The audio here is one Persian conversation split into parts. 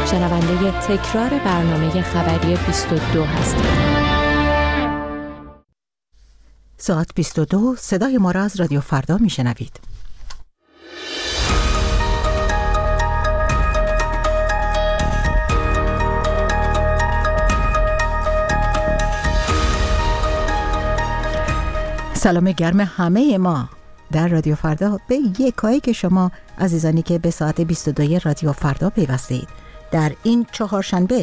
شنونده تکرار برنامه خبری 22 هستید. ساعت 22 صدای ما را از رادیو فردا میشنوید. سلام گرم همه ما در رادیو فردا به یکایی که شما عزیزانی که به ساعت 22 رادیو فردا پیوستید. در این چهارشنبه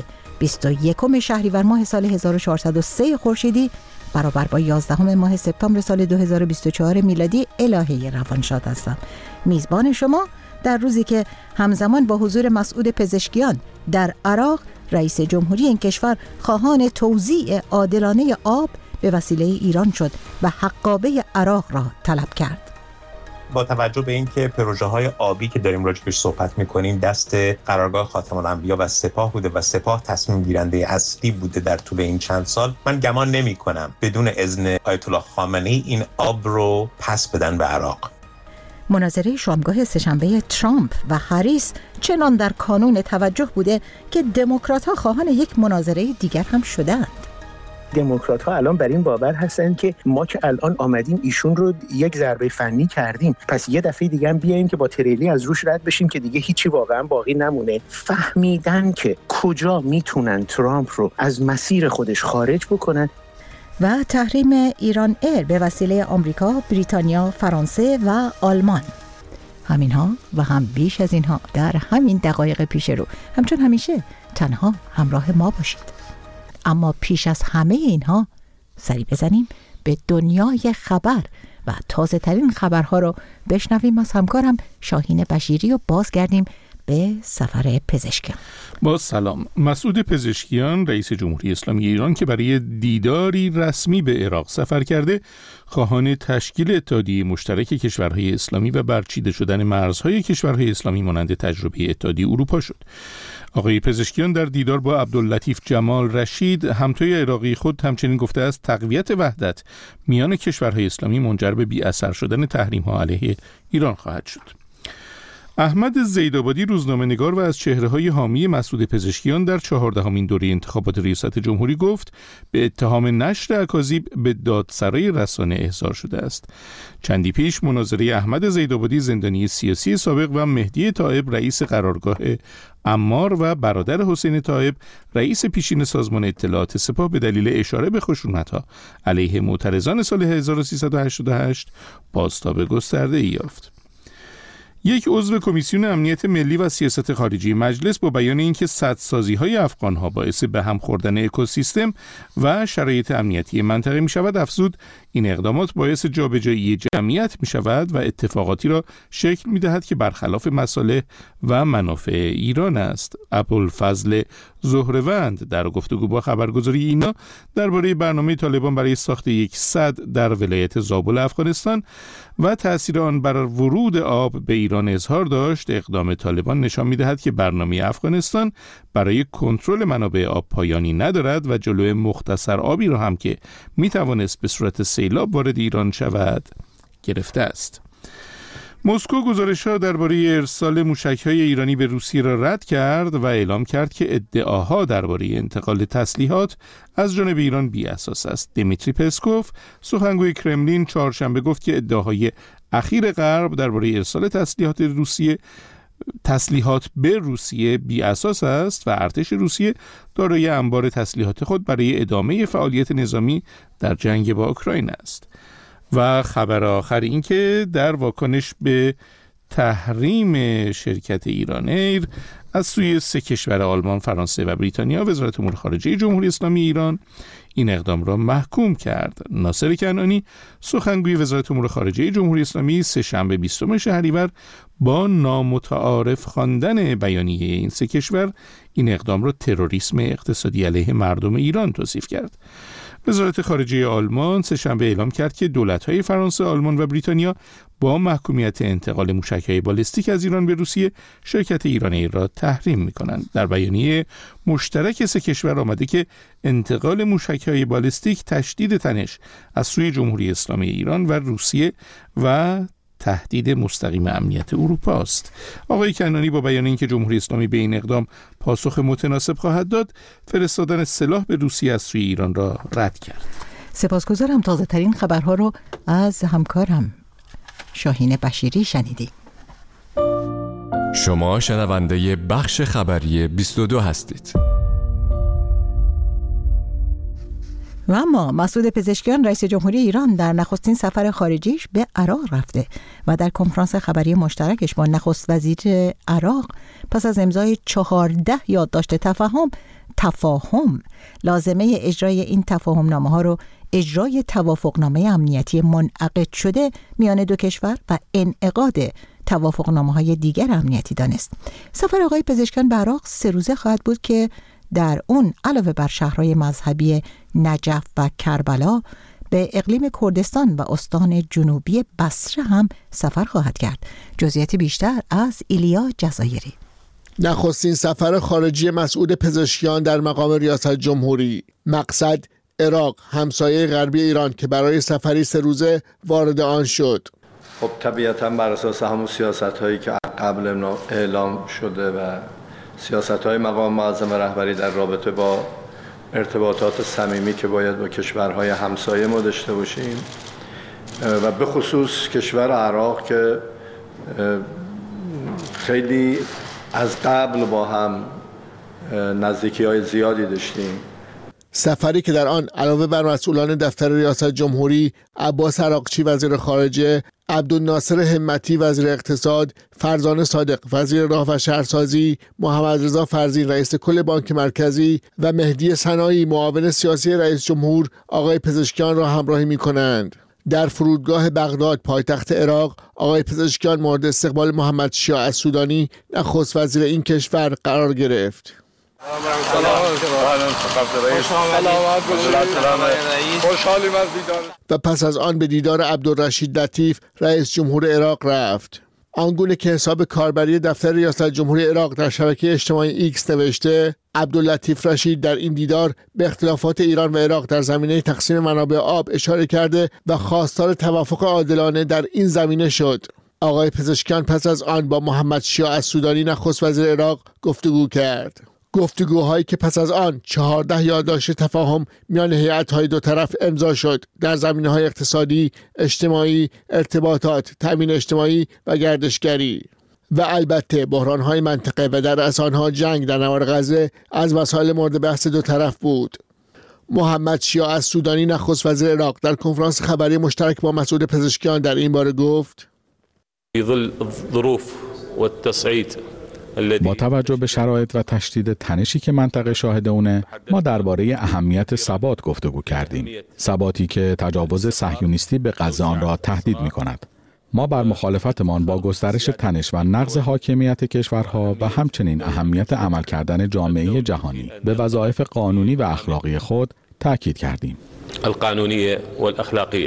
21 شهریور ماه سال 1403 خورشیدی برابر با 11 ماه سپتامبر سال 2024 میلادی الهه روانشاد هستم، میزبان شما در روزی که همزمان با حضور مسعود پزشکیان در عراق رئیس جمهوری این کشور خواهان توزیع عادلانه آب به وسیله ایران شد و حقابه عراق را طلب کرد. با توجه به اینکه پروژه‌های آبی که داریم راجعش صحبت می‌کنیم دست قرارگاه خاتم الانبیا و سپاه بوده و سپاه تصمیم گیرنده اصلی بوده در طول این چند سال، من گمان نمی‌کنم بدون اذن آیت الله خامنه‌ای این آب رو پس بدن به عراق. مناظره شامگاه سه‌شنبه ترامپ و هریس چنان در کانون توجه بوده که دموکرات‌ها خواهان یک مناظره دیگر هم شدند. دموکرات ها الان بر این باور هستن که ما که الان آمدیم ایشون رو یک ضربه فنی کردیم، پس یه دفعه دیگه هم بیایم که با تریلی از روش رد بشیم که دیگه هیچی واقعا باقی نمونه. فهمیدن که کجا میتونن ترامپ رو از مسیر خودش خارج بکنن. و تحریم ایران ایر به وسیله آمریکا، بریتانیا، فرانسه و آلمان. همینها و هم بیش از اینها در همین دقایق پیش رو. همچون همیشه تنها همراه ما باشید. اما پیش از همه اینها سری بزنیم به دنیای خبر و تازه ترین خبرها رو بشنویم از همکارم شاهین بشیری و بازگردیم به سفر پزشکیان. با سلام. مسعود پزشکیان رئیس جمهوری اسلامی ایران که برای دیداری رسمی به عراق سفر کرده، خواهان تشکیل اتحادیه مشترک کشورهای اسلامی و برچیده شدن مرزهای کشورهای اسلامی مانند تجربه اتحادیه اروپا شد. آقای پزشکیان در دیدار با عبداللطیف جمال رشید همتای عراقی خود همچنین گفته است تقویت وحدت میان کشورهای اسلامی منجر به بی اثر شدن تحریم‌ها علیه ایران خواهد شد. احمد زیدآبادی روزنامه‌نگار و از چهره‌های حامی مسعود پزشکیان در 14مین دوره انتخابات ریاست جمهوری گفت به اتهام نشر اکاذیب به دادسرای رسانه احضار شده است. چندی پیش مناظره احمد زیدآبادی زندانی سیاسی سابق و مهدی طائب رئیس قرارگاه عمار و برادر حسین طائب رئیس پیشین سازمان اطلاعات سپاه به دلیل اشاره به خشونت‌ها علیه معترضان سال 1388 بازتاب گسترده‌ای یافت. یک عضو کمیسیون امنیت ملی و سیاست خارجی مجلس با بیان اینکه سدسازی‌های افغان‌ها باعث به هم خوردن اکوسیستم و شرایط امنیتی منطقه می‌شود افزود این اقدامات باعث جابجایی جمعیت می‌شود و اتفاقاتی را شکل می‌دهد که برخلاف مصالح و منافع ایران است. ابوالفضل زهروند در گفتگو با خبرگزاری اینا درباره برنامه طالبان برای ساخت یک سد در ولایت زابل افغانستان و تأثیر آن بر ورود آب به ایران اظهار داشت. اقدام طالبان نشان می‌دهد که برنامه افغانستان برای کنترل منابع آب پایانی ندارد و جلوی مختصر آبی را هم که می‌توانست به صورت سیلاب وارد ایران شود گرفته است. مسکو گزارش‌ها درباره ارسال موشک‌های ایرانی به روسیه را رد کرد و اعلام کرد که ادعاها درباره انتقال تسلیحات از جانب ایران بی‌اساس است. دیمیتری پسکوف سخنگوی کرملین چهارشنبه گفت که ادعاهای اخیر غرب درباره ارسال تسلیحات به روسیه بی‌اساس است و ارتش روسیه دارای انبار تسلیحات خود برای ادامه فعالیت نظامی در جنگ با اوکراین است. و خبر آخر این که در واکنش به تحریم شرکت ایران ایر از سوی 3 کشور آلمان، فرانسه و بریتانیا، وزارت امور خارجه جمهوری اسلامی ایران این اقدام را محکوم کرد. ناصر کنعانی سخنگوی وزارت امور خارجه جمهوری اسلامی سه‌شنبه 20 شهریور با نامتعارف خواندن بیانیه این 3 کشور این اقدام را تروریسم اقتصادی علیه مردم ایران توصیف کرد. وزارت خارجه آلمان سه‌شنبه اعلام کرد که دولت‌های فرانسه، آلمان و بریتانیا با محکومیت انتقال موشک‌های بالستیک از ایران به روسیه شرکت ایران ایر را تحریم می‌کنند. در بیانیه مشترک 3 کشور آمده که انتقال موشک‌های بالستیک تشدید تنش از سوی جمهوری اسلامی ایران و روسیه و تهدید مستقیم امنیت اروپا است. آقای کنعانی با بیان اینکه جمهوری اسلامی به این اقدام پاسخ متناسب خواهد داد، فرستادن سلاح به روسیه از سوی ایران را رد کرد. سپاسگزارم. تازه ترین خبرها رو از همکارم شاهین بشیری شنیدید. شما شنونده بخش خبری 22 هستید. و اما مسعود پزشکیان رئیس جمهوری ایران در نخستین سفر خارجیش به عراق رفته و در کنفرانس خبری مشترکش با نخست وزیر عراق پس از امضای 14 یادداشت تفاهم لازمه اجرای این تفاهمنامه ها رو اجرای توافقنامه امنیتی منعقد شده میان دو کشور و انعقاد توافقنامه های دیگر امنیتی دانست. سفر آقای پزشکیان به عراق 3 روزه خواهد بود که در اون علاوه بر شهرهای مذهبی نجف و کربلا به اقلیم کردستان و استان جنوبی بصره هم سفر خواهد کرد. جزئیات بیشتر از ایلیا جزایری. نخستین سفر خارجی مسعود پزشکیان در مقام ریاست جمهوری. مقصد عراق، همسایه غربی ایران که برای سفری 3 روزه وارد آن شد. خب طبیعتاً بر اساس همون سیاست‌هایی که قبل اعلام شده و سیاست‌های مقام معظم رهبری در رابطه با ارتباطات صمیمی که باید با کشورهای همسایه ما داشته باشیم و به خصوص کشور عراق که خیلی از قبل با هم نزدیکی‌های زیادی داشتیم. سفری که در آن علاوه بر مسئولان دفتر ریاست جمهوری، عباس عراقچی وزیر خارجه، عبدالناصر همتی وزیر اقتصاد، فرزانه صادق وزیر راه و شهرسازی، محمد رضا فرزین رئیس کل بانک مرکزی و مهدی سنایی معاون سیاسی رئیس جمهور آقای پزشکیان را همراهی می‌کنند. در فرودگاه بغداد پایتخت عراق آقای پزشکیان مورد استقبال محمد شیاع السودانی نخست وزیر این کشور قرار گرفت. و پس از آن به دیدار عبدالرشید لطیف رئیس جمهور عراق رفت. آنگونه که حساب کاربری دفتر ریاست جمهوری عراق در شبکه اجتماعی ایکس نوشته، عبداللطیف رشید در این دیدار به اختلافات ایران و عراق در زمینه تقسیم منابع آب اشاره کرده و خواستار توافق عادلانه در این زمینه شد. آقای پزشکیان پس از آن با محمد شیاع السودانی نخست وزیر عراق گفتگو کرد. گفتگوهایی که پس از آن 14 یادداشت تفاهم میان هیئت‌های دو طرف امضا شد در زمینه‌های اقتصادی، اجتماعی، ارتباطات، تامین اجتماعی و گردشگری و البته بحران‌های منطقه و در رأس آنها جنگ در نوار غزه از مسائل مورد بحث دو طرف بود. محمد شیاع السودانی نخست وزیر عراق در کنفرانس خبری مشترک با مسعود پزشکیان در این باره گفت: في ظل الظروف والتصعيد با توجه به شرایط و تشدید تنشی که منطقه شاهد اونه، ما درباره اهمیت ثبات گفتگو کردیم. ثباتی که تجاوز صهیونیستی به غزه آن را تهدید می کند. ما بر مخالفتمان با گسترش تنش و نقض حاکمیت کشورها و همچنین اهمیت عمل کردن جامعه جهانی به وظایف قانونی و اخلاقی خود تاکید کردیم. القانونیه و الاخلاقیه.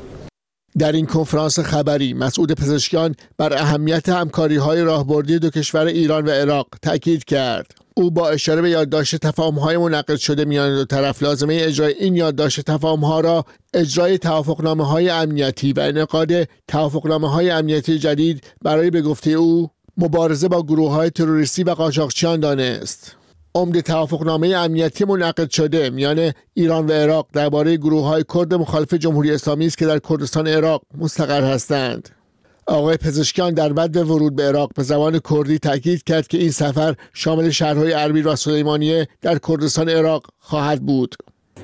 در این کنفرانس خبری مسعود پزشکیان بر اهمیت همکاری‌های راهبردی دو کشور ایران و عراق تاکید کرد. او با اشاره به یادداشت تفاهم‌های منعقد شده میان دو طرف لازمه اجرای این یادداشت تفاهم‌ها را اجرای توافقنامه‌های امنیتی و انعقاد توافقنامه‌های امنیتی جدید برای به گفته او مبارزه با گروه‌های تروریستی و قاچاقچیان دانست. عمده توافقنامه امنیتی منعقد شده میان ایران و عراق درباره گروه‌های کرد مخالف جمهوری اسلامی است که در کردستان عراق مستقر هستند. آقای پزشکیان در بدو ورود به عراق به زبان کردی تاکید کرد که این سفر شامل شهرهای اربیل و سلیمانیه در کردستان عراق خواهد بود.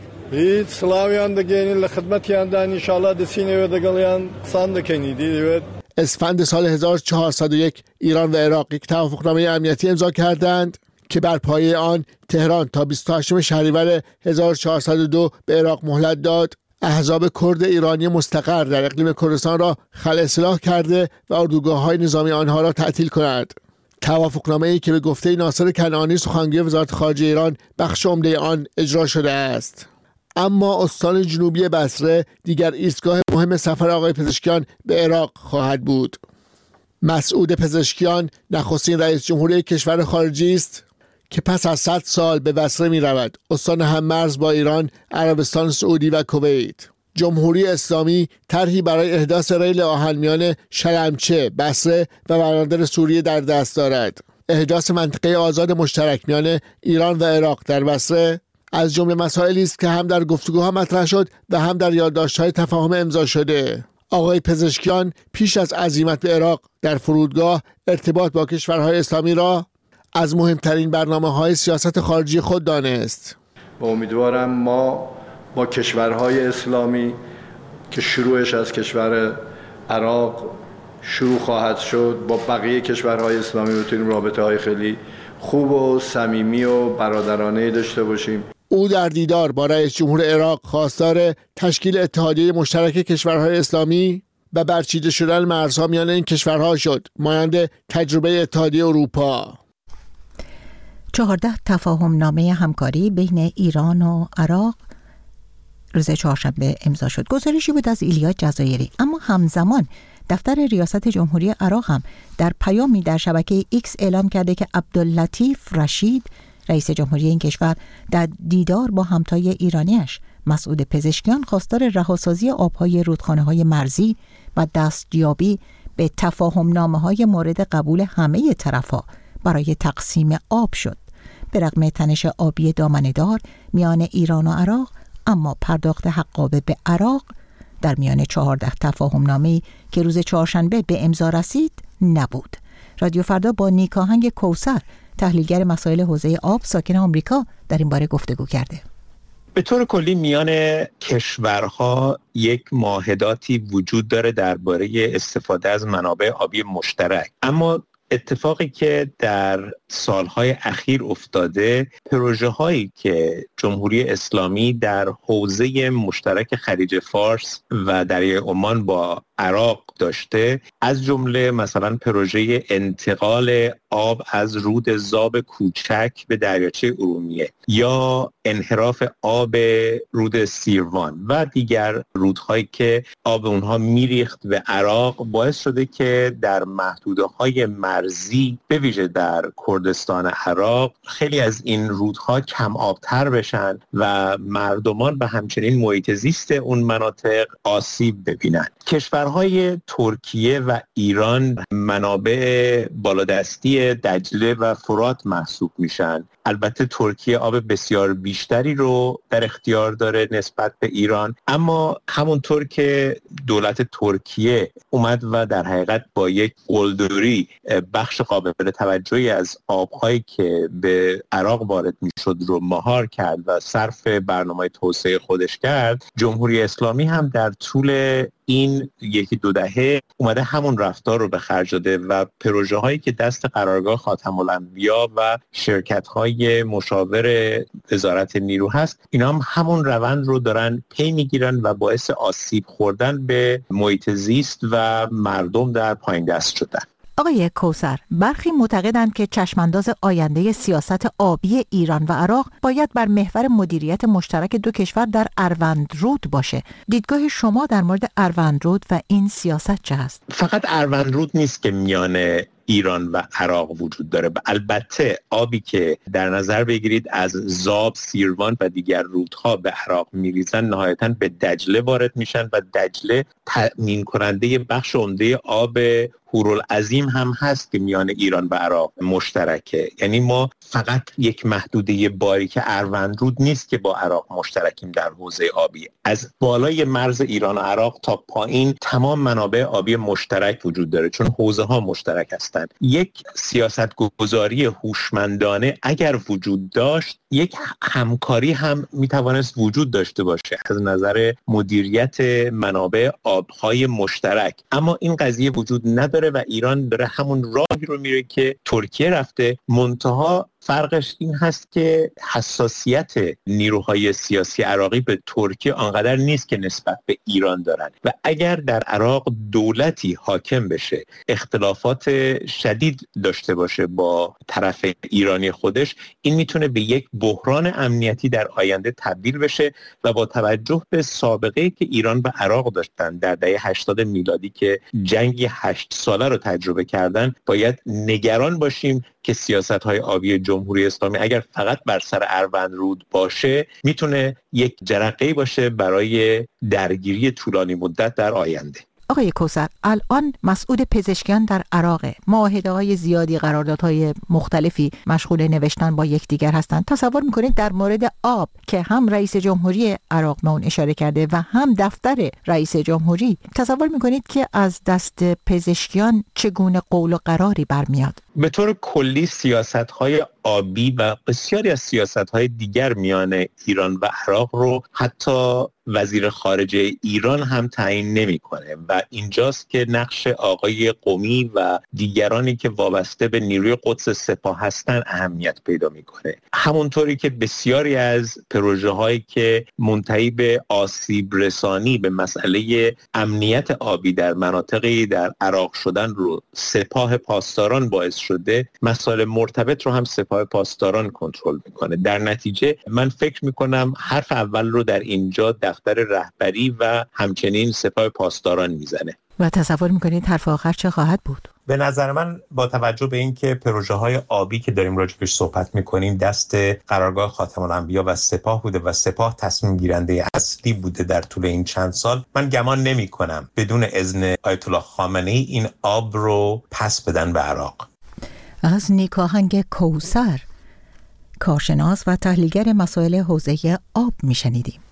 اسفند سال 1401 ایران و عراق یک توافقنامه امنیتی امضا کردند که بر پایه آن تهران تا 28 شهریور 1402 به عراق مهلت داد احزاب کرد ایرانی مستقر در اقلیم کردستان را خلع سلاح کرده و اردوگاه‌های نظامی آنها را تعطیل کند. توافقنامه‌ای که به گفته ناصر کنعانی سخنگوی وزارت خارجه ایران بخش عمده آن اجرا شده است. اما استان جنوبی بصره دیگر ایستگاه مهم سفر آقای پزشکیان به عراق خواهد بود. مسعود پزشکیان نخستین رئیس جمهوری کشور خارجی است که پس از 100 سال به بصره می رود، استان هممرز با ایران، عربستان سعودی و کویت. جمهوری اسلامی طرحی برای احداث ریل آهن میان شلمچه، بصره و بندر سوریه در دست دارد. احداث منطقه آزاد مشترک میان ایران و عراق در بصره از جمله مسائلی است که هم در گفتگوها مطرح شد و هم در یادداشت‌های تفاهم امضا شده. آقای پزشکیان پیش از عزیمت به عراق در فرودگاه ارتباط با کشورهای اسلامی را از مهمترین برنامه‌های سیاست خارجی خود دانست. و امیدوارم ما با کشورهای اسلامی که شروعش از کشور عراق شروع خواهد شد، با بقیه کشورهای اسلامی بتونیم رابطه‌های خیلی خوب و صمیمی و برادرانه داشته باشیم. او در دیدار با رئیس جمهور عراق خواستار تشکیل اتحادیه مشترک کشورهای اسلامی و برچیده شدن مرزها میان این کشورها شد، مانند تجربه اتحادیه اروپا. 14 تفاهم نامه همکاری بین ایران و عراق روز چهارشنبه امضا شد. گزارشی بود از ایلیا جزایری. اما همزمان دفتر ریاست جمهوری عراق هم در پیامی در شبکه ایکس اعلام کرده که عبداللطیف رشید رئیس جمهوری این کشور در دیدار با همتای ایرانیش مسعود پزشکیان خواستار رهاسازی آبهای رودخانه‌های مرزی و دستیابی به تفاهم نامه‌های مورد قبول همه طرف‌ها برای تقسیم آب شد. به رغم تنش آبی دامنه‌دار میان ایران و عراق، اما پرداخت حقابه به عراق در میان 14 تفاهم نامه‌ای که روز چهارشنبه به امضا رسید نبود. رادیو فردا با نیکاهنگ کوثر، تحلیلگر مسائل حوزه آب ساکن آمریکا، در این باره گفتگو کرده. به طور کلی میان کشورها یک معاهداتی وجود داره درباره استفاده از منابع آبی مشترک، اما اتفاقی که در سالهای اخیر افتاده، پروژه هایی که جمهوری اسلامی در حوزه مشترک خلیج فارس و دریای عمان با عراق داشته، از جمله مثلا پروژه انتقال آب از رود زاب کوچک به دریاچه ارومیه یا انحراف آب رود سیروان و دیگر رودهایی که آب اونها میریخت به عراق، باعث شده که در محدوده‌های مرزی به ویژه در کردستان عراق خیلی از این رودها کم آبتر بشن و مردمان و همچنین محیط زیست اون مناطق آسیب ببینند. کشورهای ترکیه و ایران منابع بالادستی دجله و فرات محسوب میشن. البته ترکیه آب بسیار بیشتری رو در اختیار داره نسبت به ایران، اما همونطور که دولت ترکیه اومد و در حقیقت با یک قلدری بخش قابل توجهی از آبهایی که به عراق وارد میشد رو مهار کرد و صرف برنامه توسعه خودش کرد، جمهوری اسلامی هم در طول این یکی دو دهه اومده همون رفتار رو به خرج داده و پروژه هایی که دست قرارگاه خاتم الانبیا و شرکت های مشاور وزارت نیرو هست، اینا هم همون روند رو دارن پی میگیرن و باعث آسیب خوردن به محیط زیست و مردم در پایین دست شدن. آقای کوثر، برخی معتقدند که چشمانداز آینده سیاست آبی ایران و عراق باید بر محور مدیریت مشترک دو کشور در اروندرود باشه. دیدگاه شما در مورد اروندرود و این سیاست چه هست؟ فقط اروندرود نیست که میان ایران و عراق وجود داره. البته آبی که در نظر بگیرید از زاب، سیروان و دیگر رودها به عراق میریزن نهایتاً به دجله وارد میشن و دجله تأمین کننده بخش عمده آب هورالعظیم هم هست که میان ایران و عراق مشترکه. یعنی ما فقط یک محدوده باریک اروندرود نیست که با عراق مشترکیم در حوزه آبی. از بالای مرز ایران و عراق تا پایین تمام منابع آبی مشترک وجود داره، چون حوزه ها مشترک هستند. یک سیاست گذاری هوشمندانه اگر وجود داشت، یک همکاری هم میتوانست وجود داشته باشه از نظر مدیریت منابع آبهای مشترک، اما این قضیه وجود نداره و ایران داره همون راهی رو میره که ترکیه رفته. منتها فرقش این هست که حساسیت نیروهای سیاسی عراقی به ترکیه آنقدر نیست که نسبت به ایران دارن و اگر در عراق دولتی حاکم بشه، اختلافات شدید داشته باشه با طرف ایرانی خودش، این میتونه به یک بحران امنیتی در آینده تبدیل بشه و با توجه به سابقه که ایران و عراق داشتن در دهه 80 میلادی که جنگی 8 ساله رو تجربه کردن، باید نگران باشیم که سیاست‌های آبی جمهوری اسلامی اگر فقط بر سر اروندرود باشه میتونه یک جرقه‌ای باشه برای درگیری طولانی مدت در آینده. آقای کوثر، الان مسئول پزشکیان در عراق، معاهده‌های زیادی، قراردادهای مختلفی مشغول نوشتن با یکدیگر هستند. تصور می‌کنید در مورد آب که هم رئیس جمهوری عراق به اون اشاره کرده و هم دفتر رئیس جمهوری، تصور می‌کنید که از دست پزشکیان چگونه قول و قراری برمیاد؟ به طور کلی سیاست‌های آبی و بسیاری از سیاست‌های دیگر میان ایران و عراق رو حتی وزیر خارجه ایران هم تعیین نمی‌کنه و اینجاست که نقش آقای قمی و دیگرانی که وابسته به نیروی قدس سپاه هستن اهمیت پیدا می‌کنه. همونطوری که بسیاری از پروژه‌هایی که منتهی به آسیب رسانی به مسئله امنیت آبی در مناطقی در عراق شدن رو سپاه پاسداران باعث شده، مسائل مرتبط رو هم سپاه پاسداران کنترل میکنه. در نتیجه من فکر میکنم حرف اول رو در اینجا دفتر رهبری و همچنین سپاه پاسداران میزنه. و تصور میکنید حرف آخر چه خواهد بود؟ به نظر من با توجه به اینکه پروژه‌های آبی که داریم راجعش صحبت می‌کنیم دست قرارگاه خاتم الانبیا و سپاه بوده و سپاه تصمیم گیرنده اصلی بوده در طول این چند سال، من گمان نمی‌کنم بدون اذن آیت الله خامنه‌ای این آب رو پس بدن به عراق. از نیکاهنگ کوثر، کارشناس و تحلیلگر مسائل حوزه آب میشنیدیم.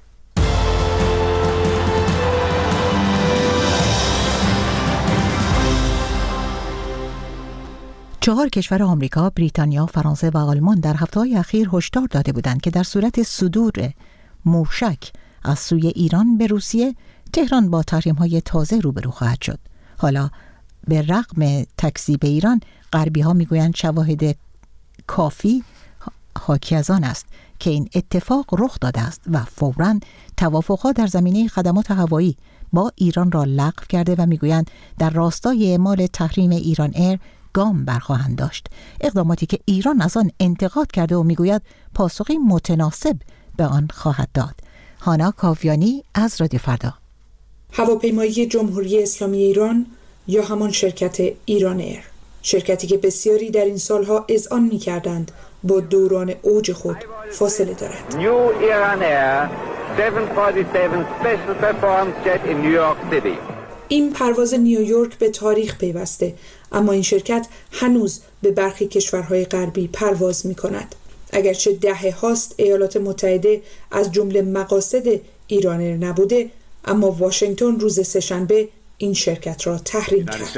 چهار کشور آمریکا، بریتانیا، فرانسه و آلمان در هفته‌های اخیر هشدار داده بودند که در صورت صدور موشک از سوی ایران به روسیه، تهران با تحریم‌های تازه روبرو خواهد شد. حالا به رغم تکذیب ایران، غربی‌ها میگویند شواهد کافی حاکی از آن است که این اتفاق رخ داده است و فوراً توافق‌ها در زمینه خدمات هوایی با ایران را لغو کرده و میگویند در راستای اعمال تحریم ایران ایر گام برخواهند داشت. اقداماتی که ایران از آن انتقاد کرده و میگوید پاسخی متناسب به آن خواهد داد. هانا کاویانی از رادیو فردا. هواپیمایی جمهوری اسلامی ایران یا همان شرکت ایران ایر، شرکتی که بسیاری در این سالها اذعان می‌کردند با دوران اوج خود فاصله دارد. New Iran Air 747 special performance jet in New York City. این پرواز نیویورک به تاریخ پیوسته، اما این شرکت هنوز به برخی کشورهای غربی پرواز می‌کند. اگرچه دهه هاست ایالات متحده از جمله مقاصد ایران ایر نبوده، اما واشنگتن روز سه‌شنبه این شرکت را تحریم کرد.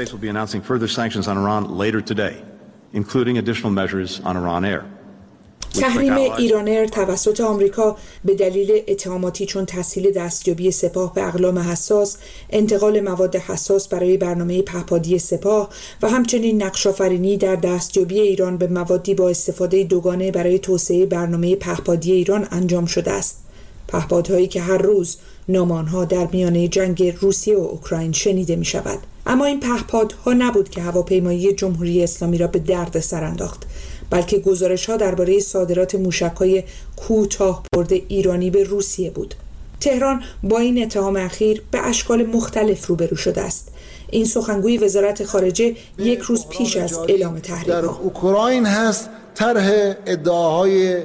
تحریم ایران ایر توسط آمریکا به دلیل اتهاماتی چون تسهیل دستیابی سپاه به اقلام حساس، انتقال مواد حساس برای برنامه پهپادی سپاه و همچنین نقش‌آفرینی در دستیابی ایران به موادی با استفاده دوگانه برای توسعه برنامه پهپادی ایران انجام شده است. پهپادهایی که هر روز نام آنها در میانه جنگ روسیه و اوکراین شنیده می شود. اما این پهپادها نبود که هواپیمایی جمهوری اسلامی را به درد سر انداخت، بلکه گزارش‌ها درباره صادرات موشک‌های کوتاه برد ایرانی به روسیه بود. تهران با این اتهام اخیر به اشکال مختلف روبرو شده است. این سخنگوی وزارت خارجه یک روز پیش از اعلام تحریم‌ها. در اوکراین هست طرح ادعاهای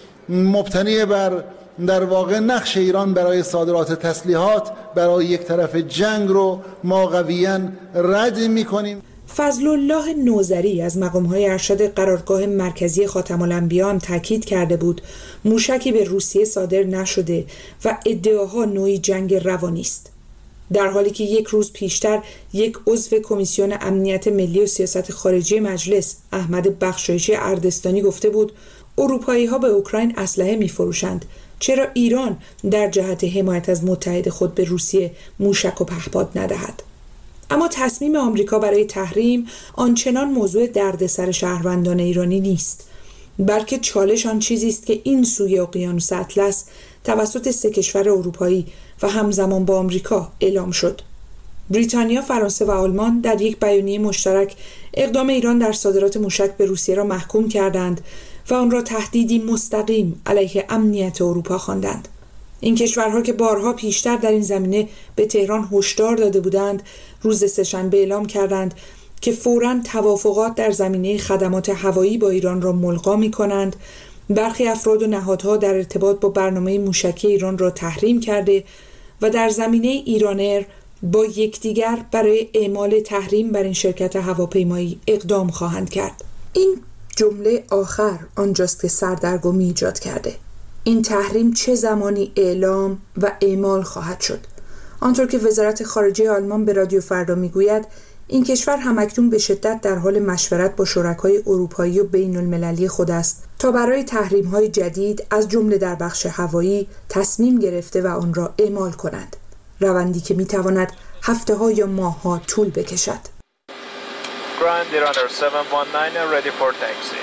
مبتنی بر در واقع نقش ایران برای صادرات تسلیحات برای یک طرف جنگ رو ما قویاً رد می‌کنیم. فضل الله نوذری از مقام‌های ارشد قرارگاه مرکزی خاتم الانبیا هم تاکید کرده بود موشکی به روسیه صادر نشده و ادعاها نوعی جنگ روانی است، در حالی که یک روز پیشتر یک عضو کمیسیون امنیت ملی و سیاست خارجی مجلس، احمد بخشایشی اردستانی، گفته بود اروپایی‌ها به اوکراین اسلحه می‌فروشند، چرا ایران در جهت حمایت از متحد خود به روسیه موشک و پهپاد ندهد؟ اما تصمیم آمریکا برای تحریم آنچنان موضوع دردسر شهروندان ایرانی نیست، بلکه چالش آن چیزی است که این سوی اقیانوس اطلس توسط 3 کشور اروپایی و همزمان با آمریکا اعلام شد. بریتانیا، فرانسه و آلمان در یک بیانیه مشترک اقدام ایران در صادرات موشک به روسیه را محکوم کردند و آن را تهدیدی مستقیم علیه امنیت اروپا خواندند. این کشورها که بارها پیشتر در این زمینه به تهران هشدار داده بودند، روز سه‌شنبه اعلام کردند که فوراً توافقات در زمینه خدمات هوایی با ایران را ملغا می‌کنند، برخی افراد و نهادها در ارتباط با برنامه موشکی ایران را تحریم کرده و در زمینه ایرانر با یکدیگر برای اعمال تحریم بر این شرکت هواپیمایی اقدام خواهند کرد. این جمله آخر آنجاست که سردرگمی ایجاد کرده. این تحریم چه زمانی اعلام و اعمال خواهد شد؟ آنطور که وزارت خارجه آلمان به رادیو فردا میگوید، این کشور همکنون به شدت در حال مشورت با شرکای اروپایی و بین المللی خود است تا برای تحریم‌های جدید از جمله در بخش هوایی تصمیم گرفته و آن را اعمال کنند. روندی که میتواند هفته‌ها یا ماه‌ها طول بکشد. Ground Iran 719 ready for taxi.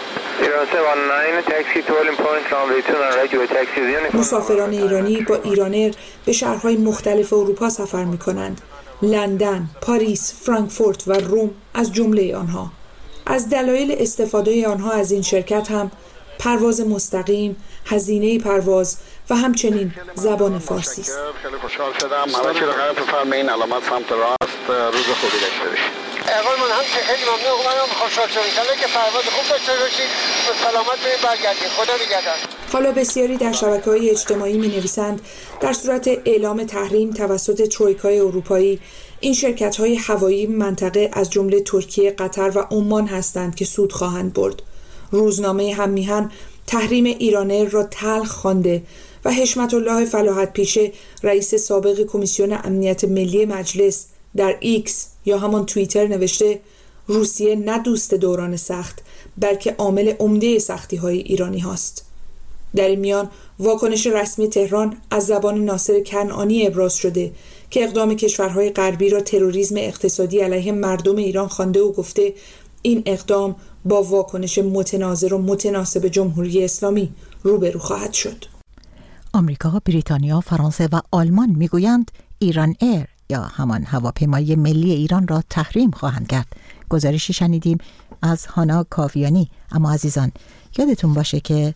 مسافران ایرانی با ایرانر به شهرهای مختلف اروپا سفر می‌کنند. لندن، پاریس، فرانکفورت و روم از جمله آنها. از دلایل استفاده آنها از این شرکت هم پرواز مستقیم، هزینه پرواز و همچنین زبان فارسی است. خیلی خوشحال شدم. همه چی رو قرار بفرمایید. علامت سمت راست. روز خوبی داشته باشید. آقای من هم خیلی ممنون. منم خوشحال شدم که پرواز خوب داشته باشید. سلامت برگردید. خدا نگهدار. حالا بسیاری در شبکه‌های اجتماعی می‌نویسند در صورت اعلام تحریم توسط ترویکای اروپایی، این شرکت‌های هوایی منطقه از جمله ترکیه، قطر و عمان هستند که سود خواهند برد. روزنامه هم میهن تحریم ایرانر را تلخ خوانده و حشمت الله فلاحت پیشه، رئیس سابق کمیسیون امنیت ملی مجلس، در ایکس یا همان توییتر نوشته: روسیه نه دوست دوران سخت، بلکه عامل عمده سختی‌های ایرانی هاست. در این میان واکنش رسمی تهران از زبان ناصر کنعانی ابراز شده که اقدام کشورهای غربی را تروریسم اقتصادی علیه مردم ایران خوانده و گفته این اقدام با واکنش متناظر و متناسب جمهوری اسلامی روبرو خواهد شد. آمریکا، بریتانیا، فرانسه و آلمان میگویند ایران ایر یا همان هواپیمایی ملی ایران را تحریم خواهند کرد. گزارشی شنیدیم از هانا کاویانی. اما عزیزان یادتون باشه که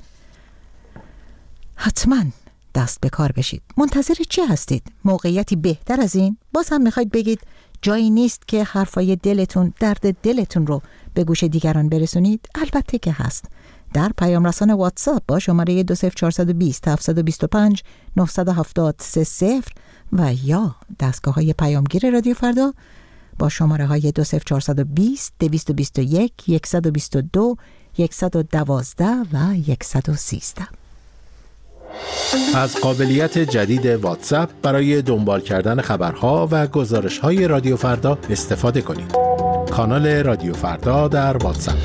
حتما دست به کار بشید. منتظر چه هستید؟ موقعیتی بهتر از این؟ باز هم میخواید بگید جایی نیست که حرفای دلتون، درد دلتون رو به گوش دیگران برسونید؟ البته که هست. در پیام رسان واتساپ با شماره 20420 725 970 و یا دستگاه های پیامگیر رادیو فردا با شماره های 20420 221 122 112 و 113. از قابلیت جدید واتساپ برای دنبال کردن خبرها و گزارش‌های رادیو فردا استفاده کنید. کانال رادیو فردا در واتساپ.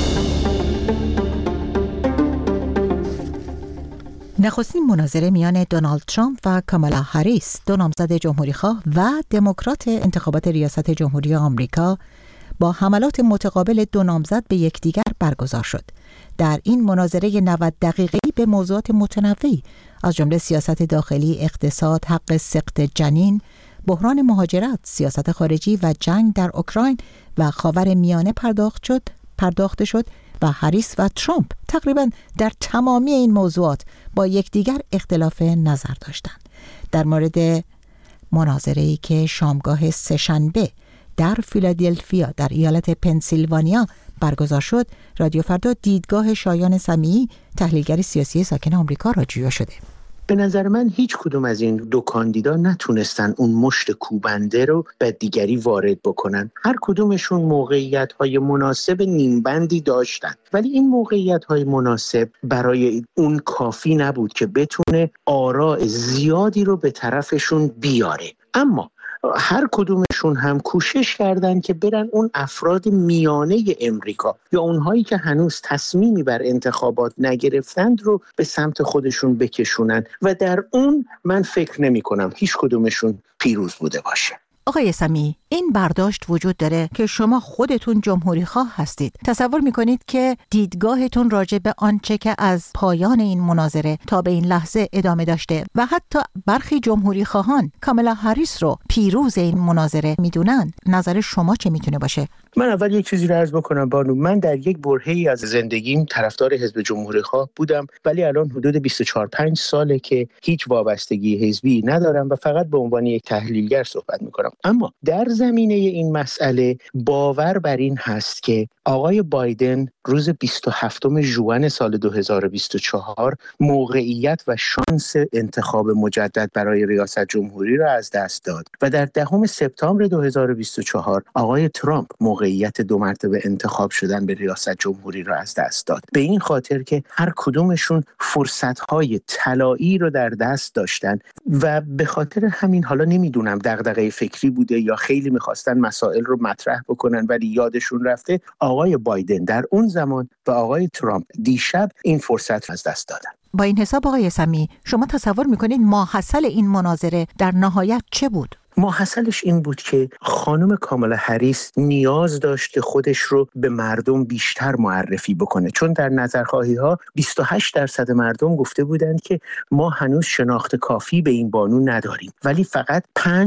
نخستین مناظره میان دونالد ترامپ و کامالا هریس، دو نامزد جمهوری‌خواه و دموکرات انتخابات ریاست جمهوری آمریکا، با حملات متقابل دو نامزد به یکدیگر برگزار شد. در این مناظره 90 دقیقه‌ای به موضوعات متنوعی از جمله سیاست داخلی، اقتصاد، حق سقط جنین، بحران مهاجرت، سیاست خارجی و جنگ در اوکراین و خاورمیانه پرداخته شد و هریس و ترامپ تقریباً در تمامی این موضوعات با یکدیگر اختلاف نظر داشتند. در مورد مناظره‌ای که شامگاه سه‌شنبه در فیلادلفیا در ایالت پنسیلوانیا برگزار شد، رادیو فردا دیدگاه شایان سمیعی، تحلیلگر سیاسی ساکن آمریکا را جویا شده. به نظر من هیچ کدوم از این دو کاندیدا نتونستن اون مشت کوبنده رو به دیگری وارد بکنن. هر کدومشون موقعیت‌های مناسب نیمبندی داشتن، ولی این موقعیت‌های مناسب برای اون کافی نبود که بتونه آراء زیادی رو به طرفشون بیاره. اما هر کدومشون هم کوشش کردن که برن اون افراد میانه امریکا یا اونهایی که هنوز تصمیمی بر انتخابات نگرفتند رو به سمت خودشون بکشونن و در اون من فکر نمی کنم هیچ کدومشون پیروز بوده باشه. آقای سمیعی، این برداشت وجود داره که شما خودتون جمهوری خواه هستید. تصور میکنید که دیدگاهتون راجع به آنچه که از پایان این مناظره تا به این لحظه ادامه داشته و حتی برخی جمهوری خواهان کامالا هریس رو پیروز این مناظره میدونن، نظر شما چه میتونه باشه؟ من اول یک چیزی رو عرض بکنم بانو، من در یک برهه‌ای از زندگیم طرفدار حزب جمهوری خواه بودم، ولی الان حدود 24-25 ساله که هیچ وابستگی حزبی ندارم و فقط به عنوان یک تحلیلگر صحبت میکنم. اما در زمینه این مسئله باور بر این هست که آقای بایدن روز 27 ژوئن سال 2024 موقعیت و شانس انتخاب مجدد برای ریاست جمهوری را از دست داد و در 10 سپتامبر 2024 آقای ترامپ موقعیت 2 مرتبه انتخاب شدن به ریاست جمهوری را از دست داد. به این خاطر که هر کدومشون فرصت‌های طلایی رو در دست داشتن و به خاطر همین حالا نمیدونم دغدغه فکری بوده یا خیلی می‌خواستن مسائل رو مطرح بکنن ولی یادشون رفته آقای بایدن در اون زمان و آقای ترامپ دیشب این فرصت رو از دست دادن. با این حساب آقای سمیعی شما تصور میکنید ماحصل این مناظره در نهایت چه بود؟ ماحصلش این بود که خانم کامالا هریس نیاز داشت که خودش رو به مردم بیشتر معرفی بکنه، چون در نظرخواهی‌ها 28% مردم گفته بودند که ما هنوز شناخت کافی به این بانو نداریم، ولی فقط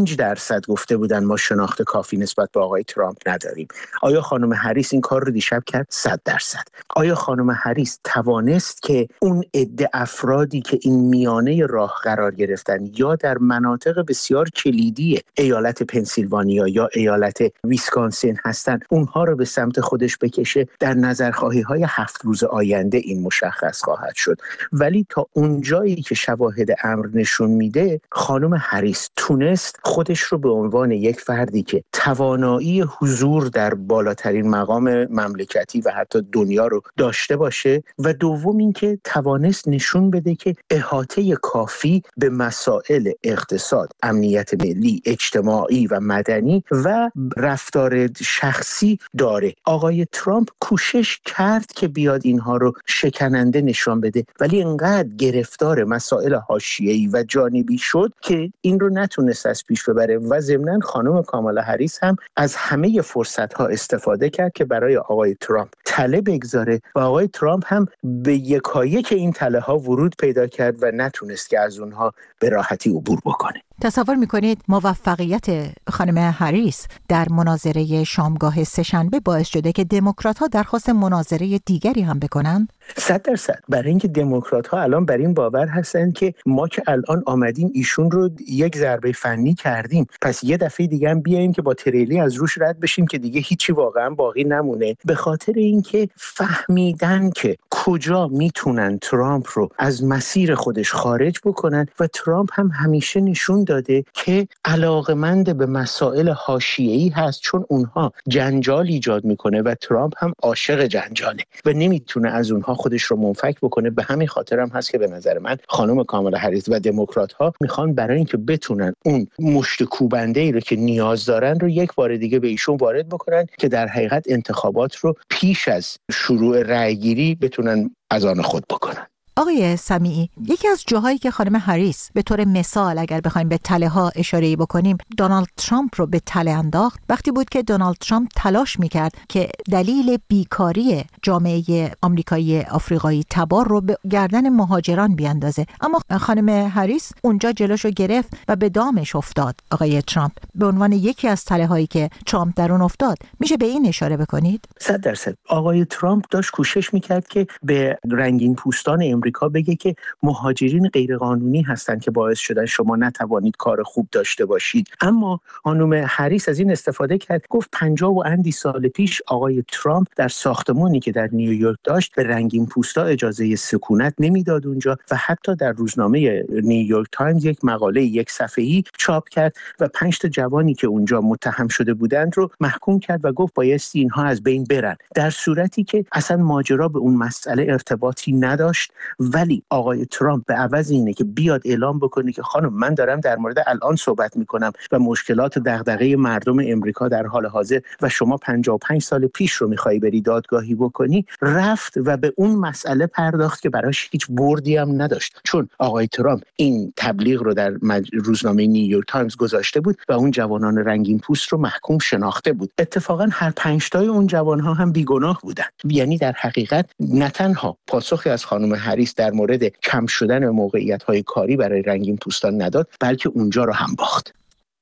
5% گفته بودند ما شناخت کافی نسبت به آقای ترامپ نداریم. آیا خانم هریس این کار رو دیشب کرد؟ 100%. آیا خانم هریس توانست که اون عده افرادی که این میانه راه قرار گرفتن یا در مناطق بسیار کلیدی ایالت پنسیلوانیا یا ایالت ویسکانسین هستن اونها رو به سمت خودش بکشه؟ در نظرخواهی‌های 7 روز آینده این مشخص خواهد شد. ولی تا اونجایی که شواهد امر نشون میده خانم هریس تونست خودش رو به عنوان یک فردی که توانایی حضور در بالاترین مقام مملکتی و حتی دنیا رو داشته باشه و دوم این که توانست نشون بده که احاطه کافی به مسائل اقتصاد، امنیت ملی، اجتماعی و مدنی و رفتار شخصی داره. آقای ترامپ کوشش کرد که بیاد اینها رو شکننده نشان بده ولی انقدر گرفتار مسائل حاشیه‌ای و جانبی شد که این رو نتونست از پیش ببره و ضمناً خانم کامالا هریس هم از همه فرصت‌ها استفاده کرد که برای آقای ترامپ تله بگذاره و آقای ترامپ هم به یکایک این تله‌ها ورود پیدا کرد و نتونست که از اونها به راحتی عبور بکنه. تصور میکنید موفقیت خانم هریس در مناظره شامگاه سه‌شنبه باعث شده که دموکرات‌ها درخواست مناظره دیگری هم بکنن؟ 100%. برای اینکه دموکرات‌ها الان بر این باور هستن که ما که الان آمدیم ایشون رو یک ضربه فنی کردیم، پس یه دفعه دیگه هم بیایم که با تریلی از روش رد بشیم که دیگه هیچی واقعا باقی نمونه. به خاطر اینکه فهمیدن که کجا میتونن ترامپ رو از مسیر خودش خارج بکنن و ترامپ هم همیشه نشون داده که علاقمند به مسائل حاشیه‌ای هست، چون اونها جنجال ایجاد میکنه و ترامپ هم عاشق جنجاله و نمیتونه از اونها خودش رو منفک بکنه. به همین خاطر هم هست که به نظر من خانم کامالا هریس و دموکرات‌ها میخوان برای اینکه بتونن اون مشت کوبنده‌ای رو که نیاز دارن رو یک بار دیگه به ایشون وارد بکنن که در حقیقت انتخابات رو پیش از شروع رأی‌گیری بتونن از آن خود بکنن. آقای سمیعی، یکی از جاهایی که خانم هریس به طور مثال اگر بخوایم به تله ها اشاره بکنیم دونالد ترامپ رو به تله انداخت وقتی بود که دونالد ترامپ تلاش میکرد که دلیل بیکاری جامعه آمریکایی آفریقایی تبار رو به گردن مهاجران بیاندازه، اما خانم هریس اونجا جلوشو گرفت و به دامش افتاد. آقای ترامپ به عنوان یکی از تله هایی که ترامپ در اون افتاد میشه به این اشاره بکنید؟ 100%. آقای ترامپ داشت کوشش میکرد که به رنگین پوستان آمریکا بگه که مهاجرین غیرقانونی هستند که باعث شدن شما نتوانید کار خوب داشته باشید. اما خانم هریس از این استفاده کرد، گفت 50 و اندی سال پیش آقای ترامپ در ساختمانی که در نیویورک داشت به رنگین پوستا اجازه سکونت نمیداد اونجا و حتی در روزنامه نیویورک تایمز یک مقاله یک صفحه‌ای چاپ کرد و 5 تا جوانی که اونجا متهم شده بودند رو محکوم کرد و گفت بایستی اینها از بین برن، در صورتی که اصلا ماجرا به اون مسئله ارتباطی نداشت. ولی آقای ترامپ به عوض اینه که بیاد اعلام بکنه که خانم من دارم در مورد الان صحبت میکنم و مشکلات و دغدغه مردم امریکا در حال حاضر و شما 55 سال پیش رو میخوای بری دادگاهی بکنی، رفت و به اون مسئله پرداخت که براش هیچ بردی هم نداشت، چون آقای ترامپ این تبلیغ رو در روزنامه نیویورک تایمز گذاشته بود و اون جوانان رنگین پوست رو محکوم شناخته بود. اتفاقا هر 5 تای اون جوانها هم بیگناه بودن. یعنی در حقیقت نه تنها پاسخی از خانم هریس در مورد کم شدن موقعیت‌های کاری برای رنگین پوستان نداد، بلکه اونجا رو هم باخت.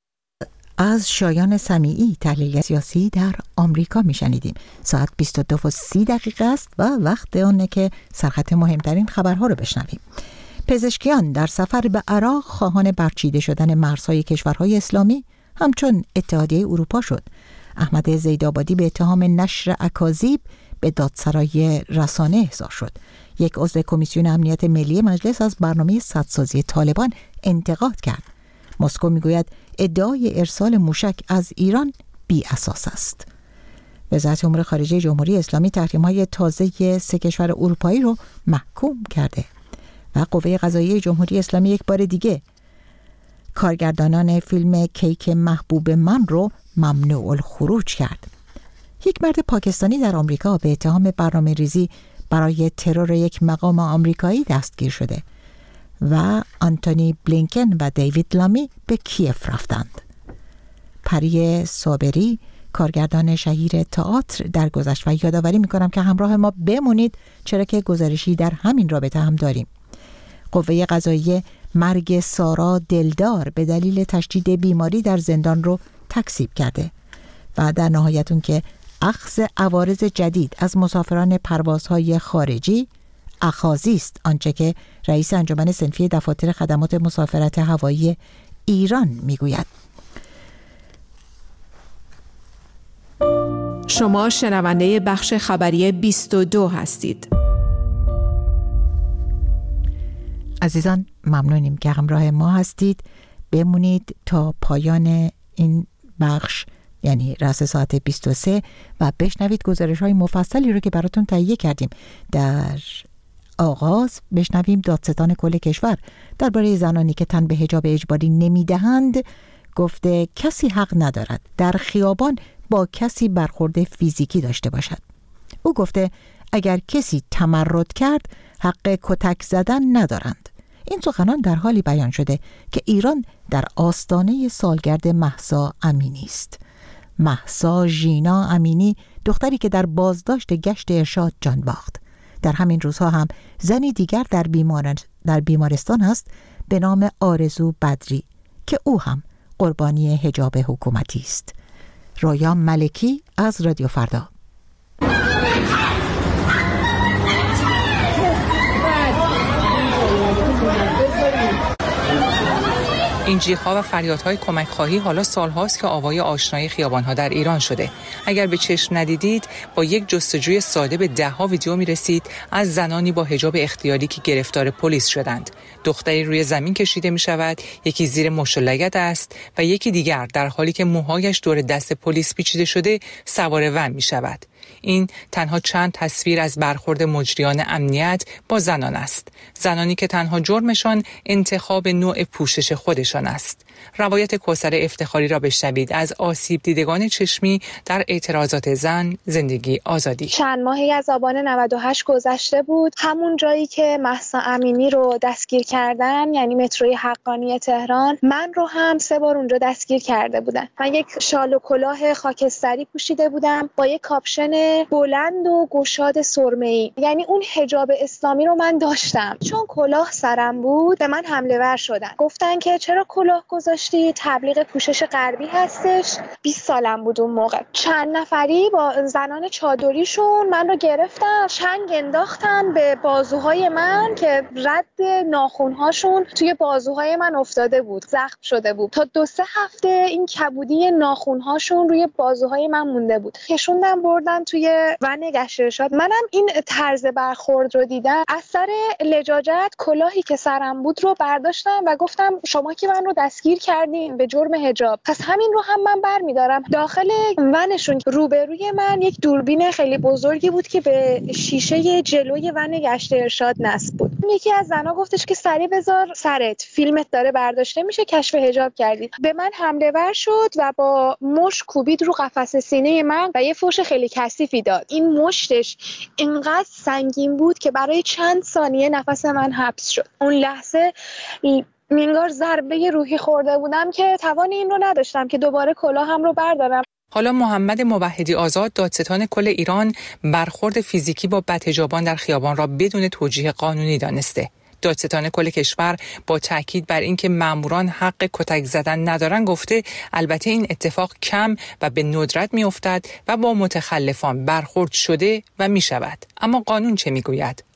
از شایان سمیعی، تحلیل سیاسی در آمریکا میشنیدیم. ساعت 22:30 است و وقت آنه که سرخط مهمترین خبرها رو بشنویم. پزشکیان در سفر به عراق خواهان برچیده شدن مرزهای کشورهای اسلامی همچون اتحادیه اروپا شد. احمد زیدآبادی به اتهام نشر اکاذیب به دادسرای رسانه احضار شد. یک عضو کمیسیون امنیت ملی مجلس از برنامه سدسازی طالبان انتقاد کرد. مسکو میگوید ادعای ارسال موشک از ایران بی اساس است. وزارت امور خارجه جمهوری اسلامی تحریم‌های تازه 3 کشور اروپایی رو محکوم کرده و قوه قضاییه جمهوری اسلامی یک بار دیگه کارگردانان فیلم کیک محبوب من رو ممنوع الخروج کرد. یک مرد پاکستانی در آمریکا به اتهام برنامه‌ریزی برای ترور یک مقام آمریکایی دستگیر شده و آنتونی بلینکن و دیوید لامی به کیف رفتند. پری صابری کارگردان شهیر تئاتر درگذشت و یادآوری می‌کنم که همراه ما بمونید، چرا که گزارشی در همین رابطه هم داریم. قوه قضاییه مرگ سارا دلدار به دلیل تشدید بیماری در زندان رو تکذیب کرده و در نهایت اون که اخذ عوارض جدید از مسافران پروازهای خارجی اخاذی است، آنچه که رئیس انجمن صنفی دفاتر خدمات مسافرت هوایی ایران میگوید. شما شنونده بخش خبری 22 هستید. عزیزان ممنونیم که همراه ما هستید. بمونید تا پایان این بخش، یعنی رأس ساعت 23 و بشنوید گزارش‌های مفصلی رو که براتون تهیه کردیم. در آغاز بشنویم دادستان کل کشور درباره زنانی که تن به حجاب اجباری نمیدهند گفته کسی حق ندارد در خیابان با کسی برخورد فیزیکی داشته باشد. او گفته اگر کسی تمرد کرد حق کتک زدن ندارند. این سخنان در حالی بیان شده که ایران در آستانه سالگرد مهسا امینی است. مهسا ژینا امینی دختری که در بازداشت گشت ارشاد جان باخت. در همین روزها هم زنی دیگر در بیمارستان است به نام آرزو بدری که او هم قربانی حجاب حکومتی است. رویا ملکی از رادیو فردا. این جیغ‌ها و فریادهای کمک خواهی حالا سال‌هاست که آوای آشنای خیابان‌ها در ایران شده. اگر به چشم ندیدید، با یک جستجوی ساده به ده‌ها ویدیو می‌رسید از زنانی با حجاب اختیاری که گرفتار پلیس شدند. دختری روی زمین کشیده می‌شود، یکی زیر مشت و لگد است و یکی دیگر در حالی که موهایش دور دست پلیس پیچیده شده سوار ون می‌شود. این تنها چند تصویر از برخورد مجریان امنیت با زنان است. زنانی که تنها جرمشان انتخاب نوع پوشش خودشان است. روایت کوثر افتخاری را بشنوید از آسیب دیدگان چشمی در اعتراضات زن زندگی آزادی. چند ماهی از آبان 98 گذشته بود، همون جایی که مهسا امینی رو دستگیر کردن، یعنی متروی حقانی تهران، من رو هم 3 بار اونجا دستگیر کرده بودن. من یک شال و کلاه خاکستری پوشیده بودم با یک کاپشن بلند و گشاد سرمه‌ای، یعنی اون حجاب اسلامی رو من داشتم. چون کلاه سرم بود به من حمله ور شدن، گفتن که چرا کلاه گذاشتی، تبلیغ پوشش غربی هستش. 20 سالم بود اون موقع. چند نفری با زنان چادریشون من رو گرفتن، چنگ انداختن به بازوهای من که رد ناخن‌هاشون توی بازوهای من افتاده بود، زخم شده بود. تا 2-3 هفته این کبودی ناخن‌هاشون روی بازوهای من مونده بود. کشوندن بردن توی ون گشت ارشاد. منم این طرز برخورد رو دیدم، از سر لجاجت کلاهی که سرم بود رو برداشتم و گفتم شما که من رو دستگیر کردین به جرم حجاب، پس همین رو هم من برمی‌دارم. داخل ونشون روبروی من یک دوربین خیلی بزرگی بود که به شیشه جلوی ون گشت ارشاد نصب بود. یکی از زنا گفتش که سریع بذار سرت، فیلمت داره برداشته میشه، کشف حجاب کردی. به من حمله ور شد و با مشت کوبید رو قفس سینه من و یه فحش خیلی کثیفی داد. این مشتش اینقدر سنگین بود که برای چند ثانیه نفس من حبس شد. اون لحظه انگار ضربه روحی خورده بودم که توان این رو نداشتم که دوباره کلاهم رو بردارم. حالا محمد موحدی آزاد دادستان کل ایران برخورد فیزیکی با بدحجابان در خیابان را بدون توجیه قانونی دانسته. دادستان کل کشور با تاکید بر اینکه ماموران حق کتک زدن ندارن گفته البته این اتفاق کم و به ندرت میافتد و با متخلفان برخورد شده و می شود. اما قانون چه میگوید؟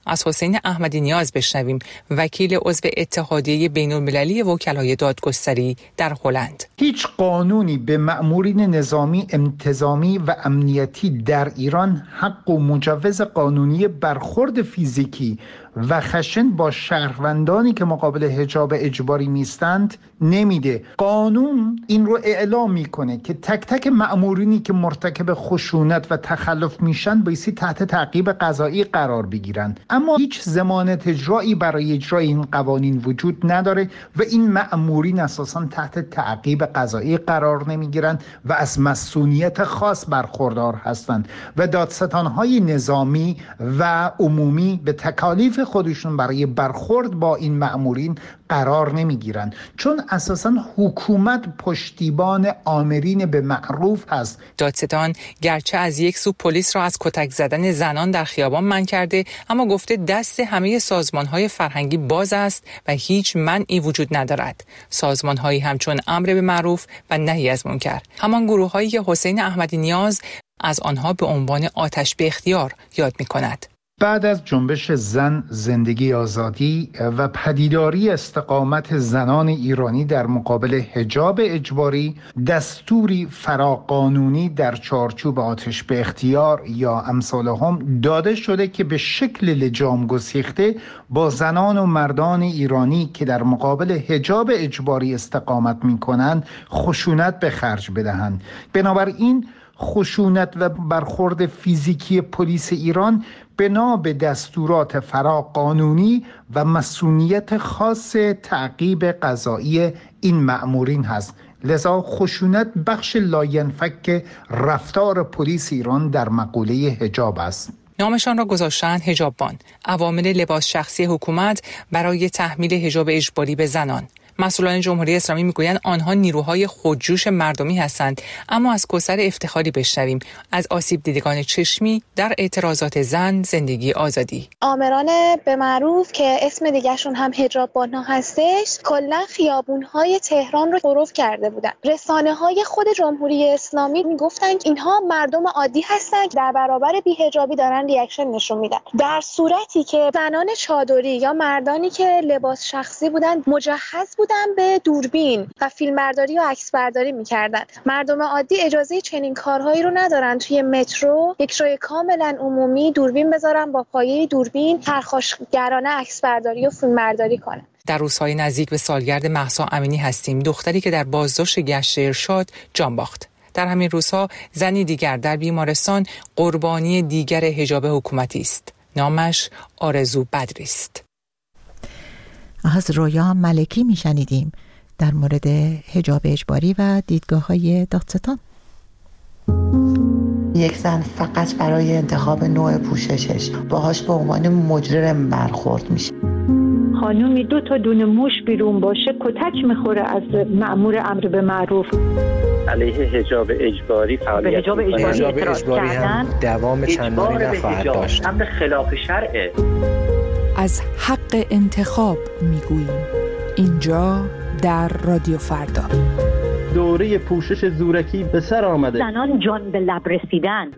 از حسین احمدی نیاز بشنویم، وکیل عضو اتحادیه بین‌المللی وکلای دادگستری در هلند. هیچ قانونی به مأمورین نظامی، انتظامی و امنیتی در ایران حق و مجوز قانونی برخورد فیزیکی و خشن با شهروندانی که مقابل حجاب اجباری نیستند نمیده. قانون این رو اعلام میکنه که تک تک مأمورینی که مرتکب خشونت و تخلف میشن بایستی تحت تعقیب قضایی قرار بگیرن، اما هیچ ضمانت اجرایی برای اجرای این قوانین وجود نداره و این مأمورین اساساً تحت تعقیب قضایی قرار نمیگیرن و از مسئولیت خاص برخوردار هستند و دادستانهای نظامی و عمومی به تکالیف خودشون برای برخورد با این مأمورین قرار نمیگیرن، چون اساساً حکومت پشتیبان آمرین به معروف هست. دادستان گرچه از یک سو پلیس را از کتک زدن زنان در خیابان منع کرده، اما گفته دست همه سازمان‌های فرهنگی باز است و هیچ منعی وجود ندارد. سازمان‌هایی همچون امر به معروف و نهی از منکر، همان گروه‌هایی که حسین احمدی نیاز از آنها به عنوان آتش به اختیار یاد می‌کند. بعد از جنبش زن زندگی آزادی و پدیداری استقامت زنان ایرانی در مقابل حجاب اجباری، دستوری فراقانونی در چارچوب آتش به اختیار یا امثال هم داده شده که به شکل لجام گسیخته با زنان و مردان ایرانی که در مقابل حجاب اجباری استقامت می کنند خشونت به خرج بدهند. بنابراین خشونت و برخورد فیزیکی پلیس ایران بنا به دستورات فراقانونی و مسئولیت خاص تعقیب قضایی این مأمورین هست. لذا خشونت بخش لاینفک رفتار پلیس ایران در مقوله حجاب است. نامشان را گذاشتند حجاببان، عوامل لباس شخصی حکومت برای تحمیل حجاب اجباری به زنان. مسئولان جمهوری اسلامی میگویند آنها نیروهای خودجوش مردمی هستند، اما از کوثر افتخاری بشنویم از آسیب دیدگان چشمی در اعتراضات زن زندگی آزادی. آمران به معروف که اسم دیگهشون هم حجاب‌بان‌ها هستش، کلا خیابون‌های تهران رو پرو کرده بودن. رسانه‌های خود جمهوری اسلامی میگفتن اینها مردم عادی هستن که در برابر بی‌حجابی دارن ریاکشن نشون میدن، در صورتی که زنان چادری یا مردانی که لباس شخصی بودن مجهز بودن به دوربین و فیلمبرداری و عکسبرداری میکردن. مردم عادی اجازه چنین کارهایی رو ندارن توی مترو یک جای کاملا عمومی دوربین بذارن، با پایه دوربین پرخاشگرانه عکسبرداری و فیلمبرداری کنن. در روزهای نزدیک به سالگرد مهسا امینی هستیم، دختری که در بازداشت گشت ارشاد جان باخت. در همین روزها زنی دیگر در بیمارستان قربانی دیگر حجاب حکومتی است. نامش آرزو بدری است. از رویا ملکی میشنیدیم در مورد حجاب اجباری و دیدگاه‌های دادستان. یک زن فقط برای انتخاب نوع پوششش باهاش به عنوان مجرم برخورد میشه. خانومی 2 تا دونه موش بیرون باشه کتک میخوره از مأمور امر به معروف. علیه حجاب اجباری فعالیت حجاب اجباری هم دوام چندانی نخواهد داشت. امر خلاف شرعه. از حق انتخاب میگوییم اینجا در رادیو فردا. دوره پوشش زورکی به سر آمده. زنان جان به لب رسیدن.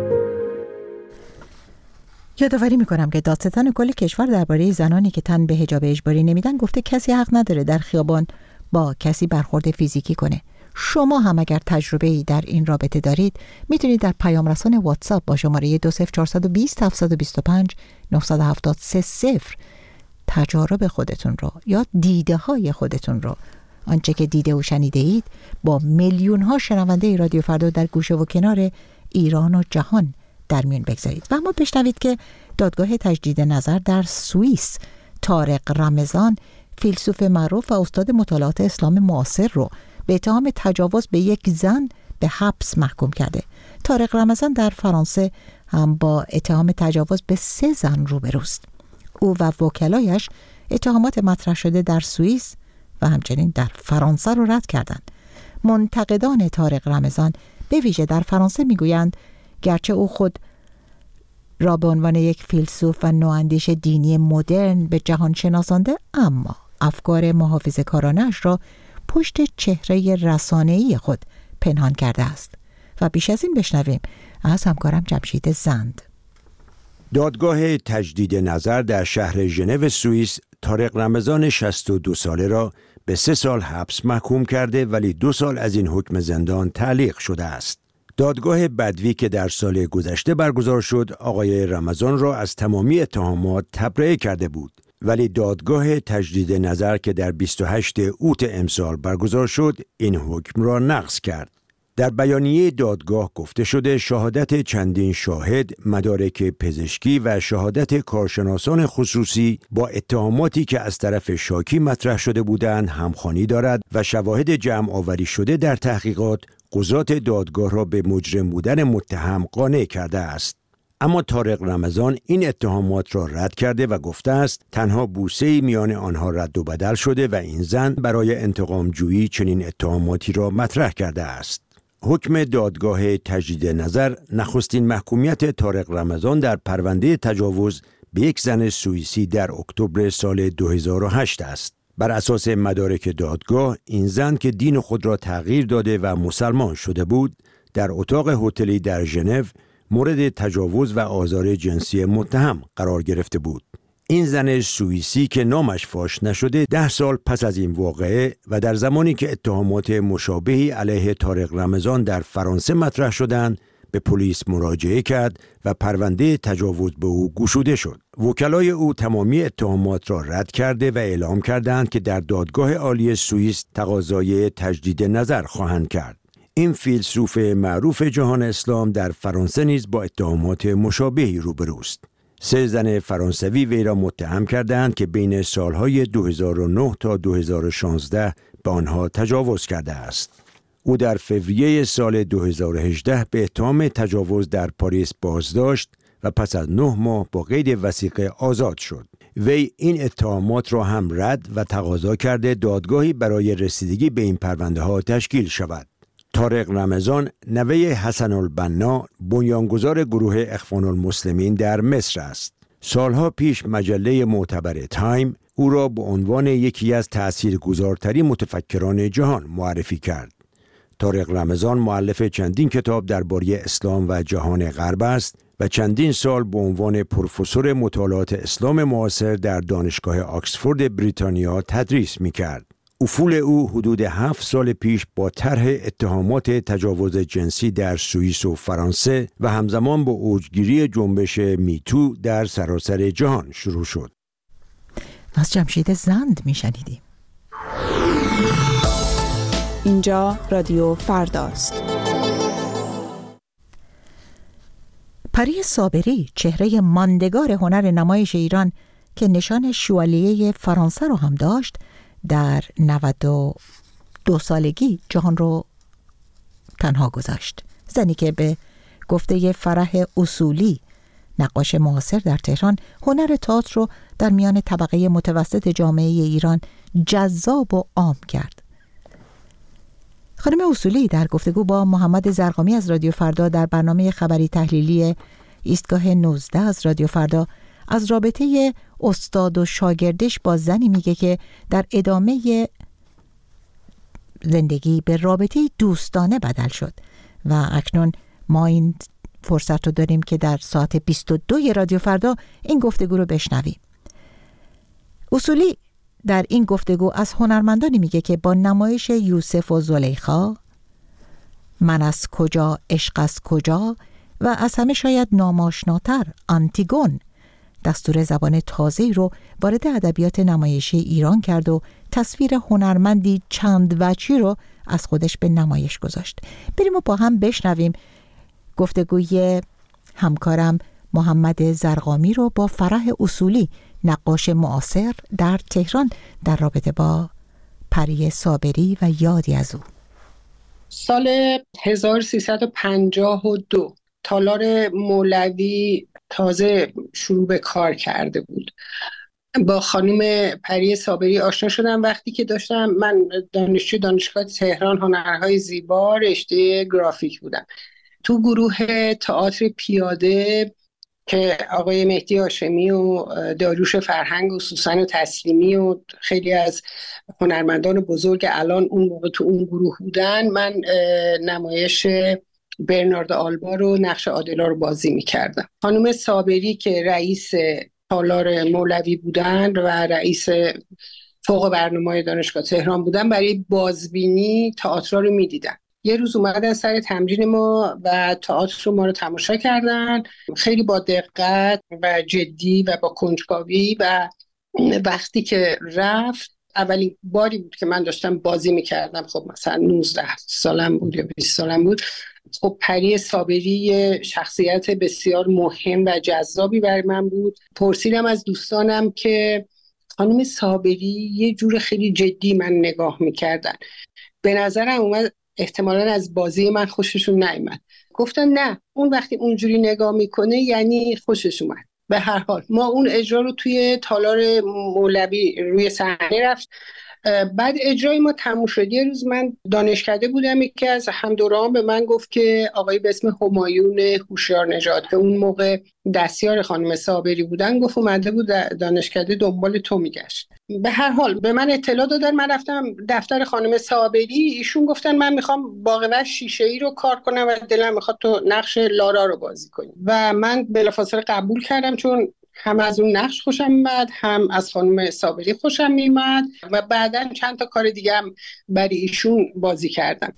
یادآوری میکنم که دادستان کل کشور درباره زنانی که تن به حجاب اجباری نمیدن گفته کسی حق نداره در خیابان با کسی برخورد فیزیکی کنه. شما هم اگر تجربه‌ای در این رابطه دارید میتونید در پیام رسان واتساپ با شماره 20420 725 973 تجارب خودتون رو یا دیده های خودتون رو، آنچه که دیده و شنیده اید، با میلیون ها شنونده رادیو فردا در گوشه و کنار ایران و جهان در میون بگذارید. و اما بشنوید که دادگاه تجدید نظر در سوئیس طارق رمضان، فیلسوف معروف و استاد مطالعات اسلام معاصر رو به اتهام تجاوز به یک زن به حبس محکوم کرده. طارق رمضان در فرانسه هم با اتهام تجاوز به 3 زن روبروست. او و وکلایش اتهامات مطرح شده در سوئیس و همچنین در فرانسه رو رد کردند. منتقدان طارق رمضان به ویژه در فرانسه میگویند گرچه او خود را به عنوان یک فیلسوف و نواندیش دینی مدرن به جهان شناسانده، اما افکار محافظه‌کارانه‌اش را پشت چهره رسانه‌ای خود پنهان کرده است. و بیش از این بشنویم از همکارم جمشید زند. دادگاه تجدید نظر در شهر ژنو سوئیس طارق رمضان 62 ساله را به 3 سال حبس محکوم کرده، ولی 2 سال از این حکم زندان تعلیق شده است. دادگاه بدوی که در سال گذشته برگزار شد، آقای رمضان را از تمامی اتهامات تبرئه کرده بود، ولی دادگاه تجدید نظر که در 28 اوت امسال برگزار شد، این حکم را نقض کرد. در بیانیه دادگاه گفته شده شهادت چندین شاهد، مدارک پزشکی و شهادت کارشناسان خصوصی با اتهاماتی که از طرف شاکی مطرح شده بودند همخوانی دارد و شواهد جمع آوری شده در تحقیقات قضات دادگاه را به مجرم بودن متهم قانع کرده است. اما طارق رمضان این اتهامات را رد کرده و گفته است تنها بوسه‌ای میان آنها رد و بدل شده و این زن برای انتقام جویی چنین اتهاماتی را مطرح کرده است. حکم دادگاه تجدید نظر نخستین محکومیت طارق رمضان در پرونده تجاوز به یک زن سوئیسی در اکتبر سال 2008 است. بر اساس مدارک دادگاه، این زن که دین خود را تغییر داده و مسلمان شده بود، در اتاق هتلی در ژنو مورد تجاوز و آزار جنسی متهم قرار گرفته بود. این زن سوئیسی که نامش فاش نشده 10 سال پس از این واقعه و در زمانی که اتهامات مشابهی علیه طارق رمضان در فرانسه مطرح شدند به پلیس مراجعه کرد و پرونده تجاوز به او گشوده شد. وکلای او تمامی اتهامات را رد کرده و اعلام کردند که در دادگاه عالی سوئیس تقاضای تجدید نظر خواهند کرد. این فیلسوف معروف جهان اسلام در فرانسه نیز با اتهامات مشابهی روبروست. 3 زن فرانسوی وی را متهم کردند که بین سالهای 2009 تا 2016 به آنها تجاوز کرده است. او در فوریه سال 2018 به اتهام تجاوز در پاریس بازداشت و پس از 9 ماه با قید وثیقه آزاد شد. وی این اتهامات را هم رد و تقاضا کرده دادگاهی برای رسیدگی به این پرونده ها تشکیل شود. طارق رمضان نوه حسن البنا، بنیانگذار گروه اخوان المسلمین در مصر است. سالها پیش مجله معتبر تایم او را به عنوان یکی از تأثیرگذارترین متفکران جهان معرفی کرد. طارق رمضان مؤلف چندین کتاب درباره اسلام و جهان غرب است و چندین سال به عنوان پروفسور مطالعات اسلام معاصر در دانشگاه آکسفورد بریتانیا تدریس می‌کرد. افول او حدود 7 سال پیش با طرح اتهامات تجاوز جنسی در سوئیس و فرانسه و همزمان با اوجگیری جنبش میتو در سراسر جهان شروع شد. از جمشید زند میشنیدیم. اینجا رادیو فرداست. پری صابری، چهره ماندگار هنر نمایش ایران که نشان شوالیه فرانسه رو هم داشت، در 92 سالگی جهان رو تنها گذاشت. زنی که به گفته فرح اصولی، نقاش معاصر در تهران، هنر تئاتر رو در میان طبقه متوسط جامعه ایران جذاب و عام کرد. خانم اصولی در گفتگو با محمد زرقامی از رادیو فردا در برنامه خبری تحلیلی ایستگاه 19 از رادیو فردا از رابطه استاد و شاگردش با زنی میگه که در ادامه زندگی به رابطه دوستانه بدل شد و اکنون ما این فرصت رو داریم که در ساعت 22 رادیو فردا این گفتگو رو بشنویم. اصولی در این گفتگو از هنرمندانی میگه که با نمایش یوسف و زلیخا، من از کجا عشق از کجا و از همه شاید ناماشناتر آنتیگون دستور زبان تازه‌ای رو وارد ادبیات نمایشی ایران کرد و تصویر هنرمندی چند وجهی رو از خودش به نمایش گذاشت. بریم و با هم بشنویم گفتگوی همکارم محمد زرقامی رو با فرح اصولی، نقاش معاصر در تهران، در رابطه با پری صابری و یادی از او. سال 1352 تالار مولوی تازه شروع به کار کرده بود. با خانم پری صابری آشنا شدم وقتی که من دانشجو دانشگاه تهران هنرهای زیبا رشته گرافیک بودم. تو گروه تئاتر پیاده که آقای مهدی هاشمی و داریوش فرهنگ و سوسن تسلیمی و خیلی از هنرمندان بزرگ الان اون موقع تو اون گروه بودن، من نمایش برنارد آلبا رو، نقش عادلا رو بازی میکردم. خانم صابری که رئیس تالار مولوی بودن و رئیس فوق برنامه‌های دانشگاه تهران بودن، برای بازبینی تئاتر رو میدیدن. یه روز اومدن سر تمرین ما و تئاتر رو ما رو تماشا کردن، خیلی با دقت و جدی و با کنجکاوی. و وقتی که رفت، اولین باری بود که من داشتم بازی میکردم، خب مثلا 19 سالم بود یا 20 سالم بود. خب پری صابری شخصیت بسیار مهم و جذابی برای من بود. پرسیدم از دوستانم که خانم صابری یه جور خیلی جدی من نگاه میکردن، به نظرم اومد احتمالاً از بازی من خوششون نیامد. گفتن نه، اون وقتی اونجوری نگاه میکنه یعنی خوشش اومد. به هر حال ما اون اجرا رو توی تالار مولوی روی صحنه رفت. بعد اجرای ما تموم شد، یه روز من دانشکده بودم، یکی از همدوران به من گفت که آقای به اسم همایون هوشیار نژاد که اون موقع دستیار خانم صابری بودن، گفت اومده بود دانشکده دنبال تو میگشت. به هر حال به من اطلاع دادن، من رفتم دفتر خانم صابری، ایشون گفتن من میخوام باغ وحش شیشه‌ای رو کار کنم و دلم میخواد تو نقش لارا رو بازی کنی. و من بلافاصله قبول کردم، چون هم از اون نقش خوشم میاد، هم از خانم صابری خوشم میاد و بعداً چند تا کار دیگه هم برای ایشون بازی کردم.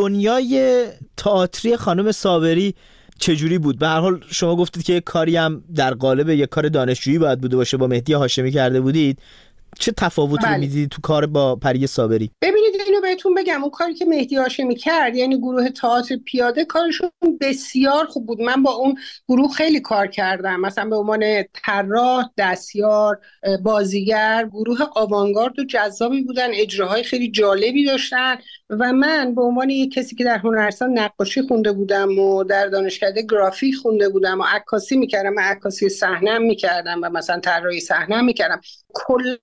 دنیای تئاتری خانم صابری چجوری بود؟ به هر حال شما گفتید که کاری هم در قالب یک کار دانشجویی باید بوده باشه، با مهدی هاشمی کرده بودید. چه تفاوتی رو می‌دیدید تو کار با پری صابری؟ ببینید اینو بهتون بگم، اون کاری که مهدی هاشمی کرد، یعنی گروه تئاتر پیاده، کارشون بسیار خوب بود. من با اون گروه خیلی کار کردم، مثلا به عنوان طراح، دستیار، بازیگر. گروه آوانگارد و جذابی بودن، اجراهای خیلی جالبی داشتن و من به عنوان یک کسی که در هنرستان نقاشی خونده بودم و در دانشکده گرافیک خونده بودم و عکاسی می‌کردم، من عکاسی صحنه می‌کردم و مثلا طراحی صحنه می‌کردم، کلاً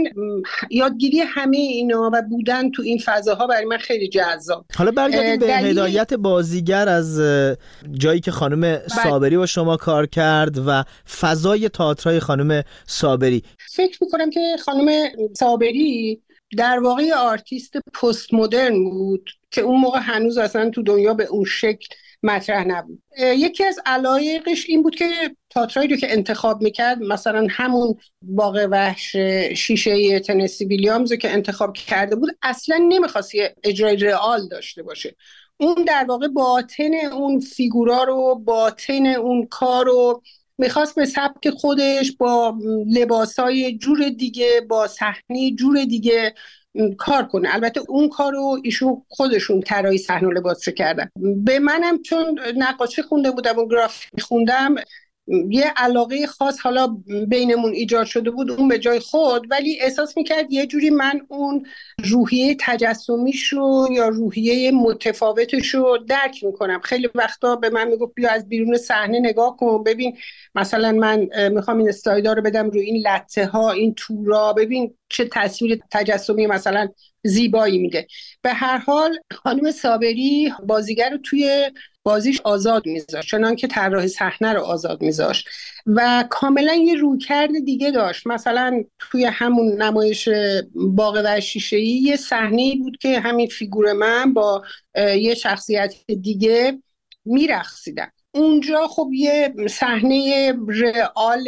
یادگیری همه اینا و بودن تو این فضاها برای من خیلی جذاب. حالا برگردیم به هدایت بازیگر از جایی که خانم صابری با شما کار کرد و فضای تئاترای خانم صابری. فکر میکنم که خانم صابری در واقع آرتیست پست مدرن بود که اون موقع هنوز اصلا تو دنیا به اون شکل مطرح نبود. یکی از علایقش این بود که تئاترایی رو که انتخاب میکرد، مثلا همون باغ وحش شیشه‌ای تنسی ویلیامز رو که انتخاب کرده بود، اصلا نمیخواست یه اجرای رئال داشته باشه. اون در واقع باطن اون فیگورا رو، باطن اون کار رو میخواست به سبک خودش، با لباسای جور دیگه، با صحنه جور دیگه کار کنه. البته اون کارو ایشون خودشون طراحی صحنه و لباسش کردن. به منم چون نقاشی خونده بودم و گرافیک خوندم، یه علاقه خاص حالا بینمون ایجاد شده بود، اون به جای خود، ولی احساس میکرد یه جوری من اون روحیه تجسمیش رو یا روحیه متفاوتش رو درک میکنم. خیلی وقتا به من میگفت بیا از بیرون صحنه نگاه کن، ببین مثلا من میخوام این استایلا رو بدم روی این لته ها، این تورا، ببین چه تصویر تجسمی مثلا زیبایی میده. به هر حال خانم صابری بازیگر رو توی بازیش آزاد میذاشت، چنان که طراح صحنه رو آزاد میذاشت و کاملا یه رویکرد دیگه داشت. مثلا توی همون نمایش باغ وحش شیشه‌ای یه صحنه‌ای بود که همین فیگور من با یه شخصیت دیگه میرقصیدن. اونجا خب یه صحنه رئال،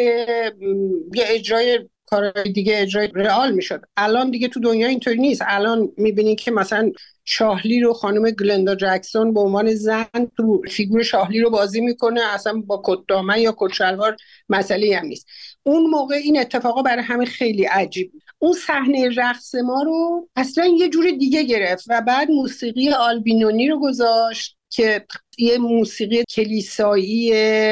یه اجرای کارهای دیگه اجرای رئال میشد. الان دیگه تو دنیا اینطوری نیست. الان میبینی که مثلا شاهلی رو خانم گلندا جکسون به عنوان زن تو فیگور شاهلی رو بازی میکنه، اصلا با کت دامن یا کت شلوار مسئله هم نیست. اون موقع این اتفاقا برای همه خیلی عجیب. اون صحنه رقص ما رو اصلا یه جور دیگه گرفت و بعد موسیقی آلبینونی رو گذاشت که یه موسیقی کلیسایی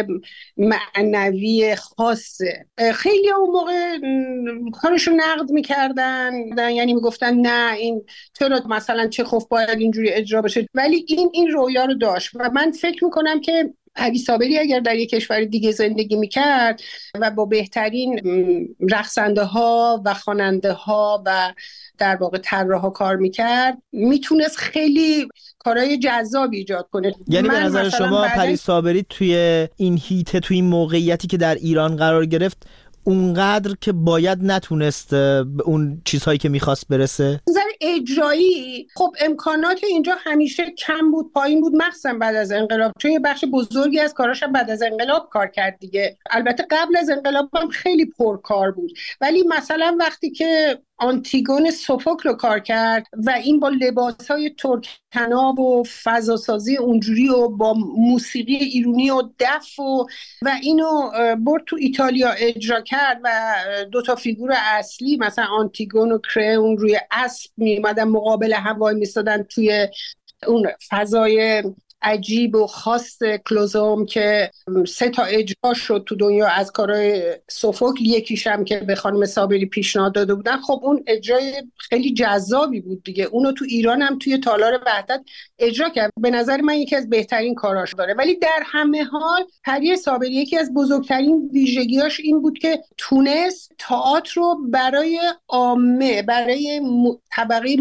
معنوی خاصه. خیلی اون موقع کارشو نقد میکردن، یعنی میگفتن نه این چرا مثلا چخوف باید اینجوری اجرا بشه، ولی این رویا رو داشت و من فکر میکنم که پری صابری اگر در یک کشور دیگه زندگی میکرد و با بهترین رقصنده ها و خواننده ها و در واقع طراحا کار میکرد، میتونست خیلی کارهای جذابی ایجاد کنه. یعنی به نظر شما پری صابری توی این هیته، توی این موقعیتی که در ایران قرار گرفت، اونقدر که باید نتونست به اون چیزهایی که میخواست برسه؟ نظر اجرایی خب امکانات اینجا همیشه کم بود، پایین بود، مخصوصا بعد از انقلاب، چون یه بخش بزرگی از کاراش هم بعد از انقلاب کار کرد دیگه. البته قبل از انقلاب هم خیلی پرکار بود، ولی مثلا وقتی که آنتیگون سوفوکل رو کار کرد و این با لباسهای ترک‌طناب و فضاسازی اونجوری و با موسیقی ایرانی و دف و اینو برد تو ایتالیا اجرا کرد و دو تا فیگور اصلی مثلا آنتیگون و کره روی اسب می‌اومدن مقابل هم وای می‌ایستادن توی اون فضای عجیب و خاص کلوزوم که 3 تا اجرا شد تو دنیا از کارهای سوفوکل، یکیشم که به خانم صابری پیشنهاد داده بودن. خب اون اجرای خیلی جذابی بود دیگه، اونو تو ایران هم توی تالار وحدت اجرا کرد. به نظر من یکی از بهترین کاراش داره. ولی در همه حال پری صابری یکی از بزرگترین ویژگیاش این بود که تونست تئاتر رو برای عامه، برای طبقه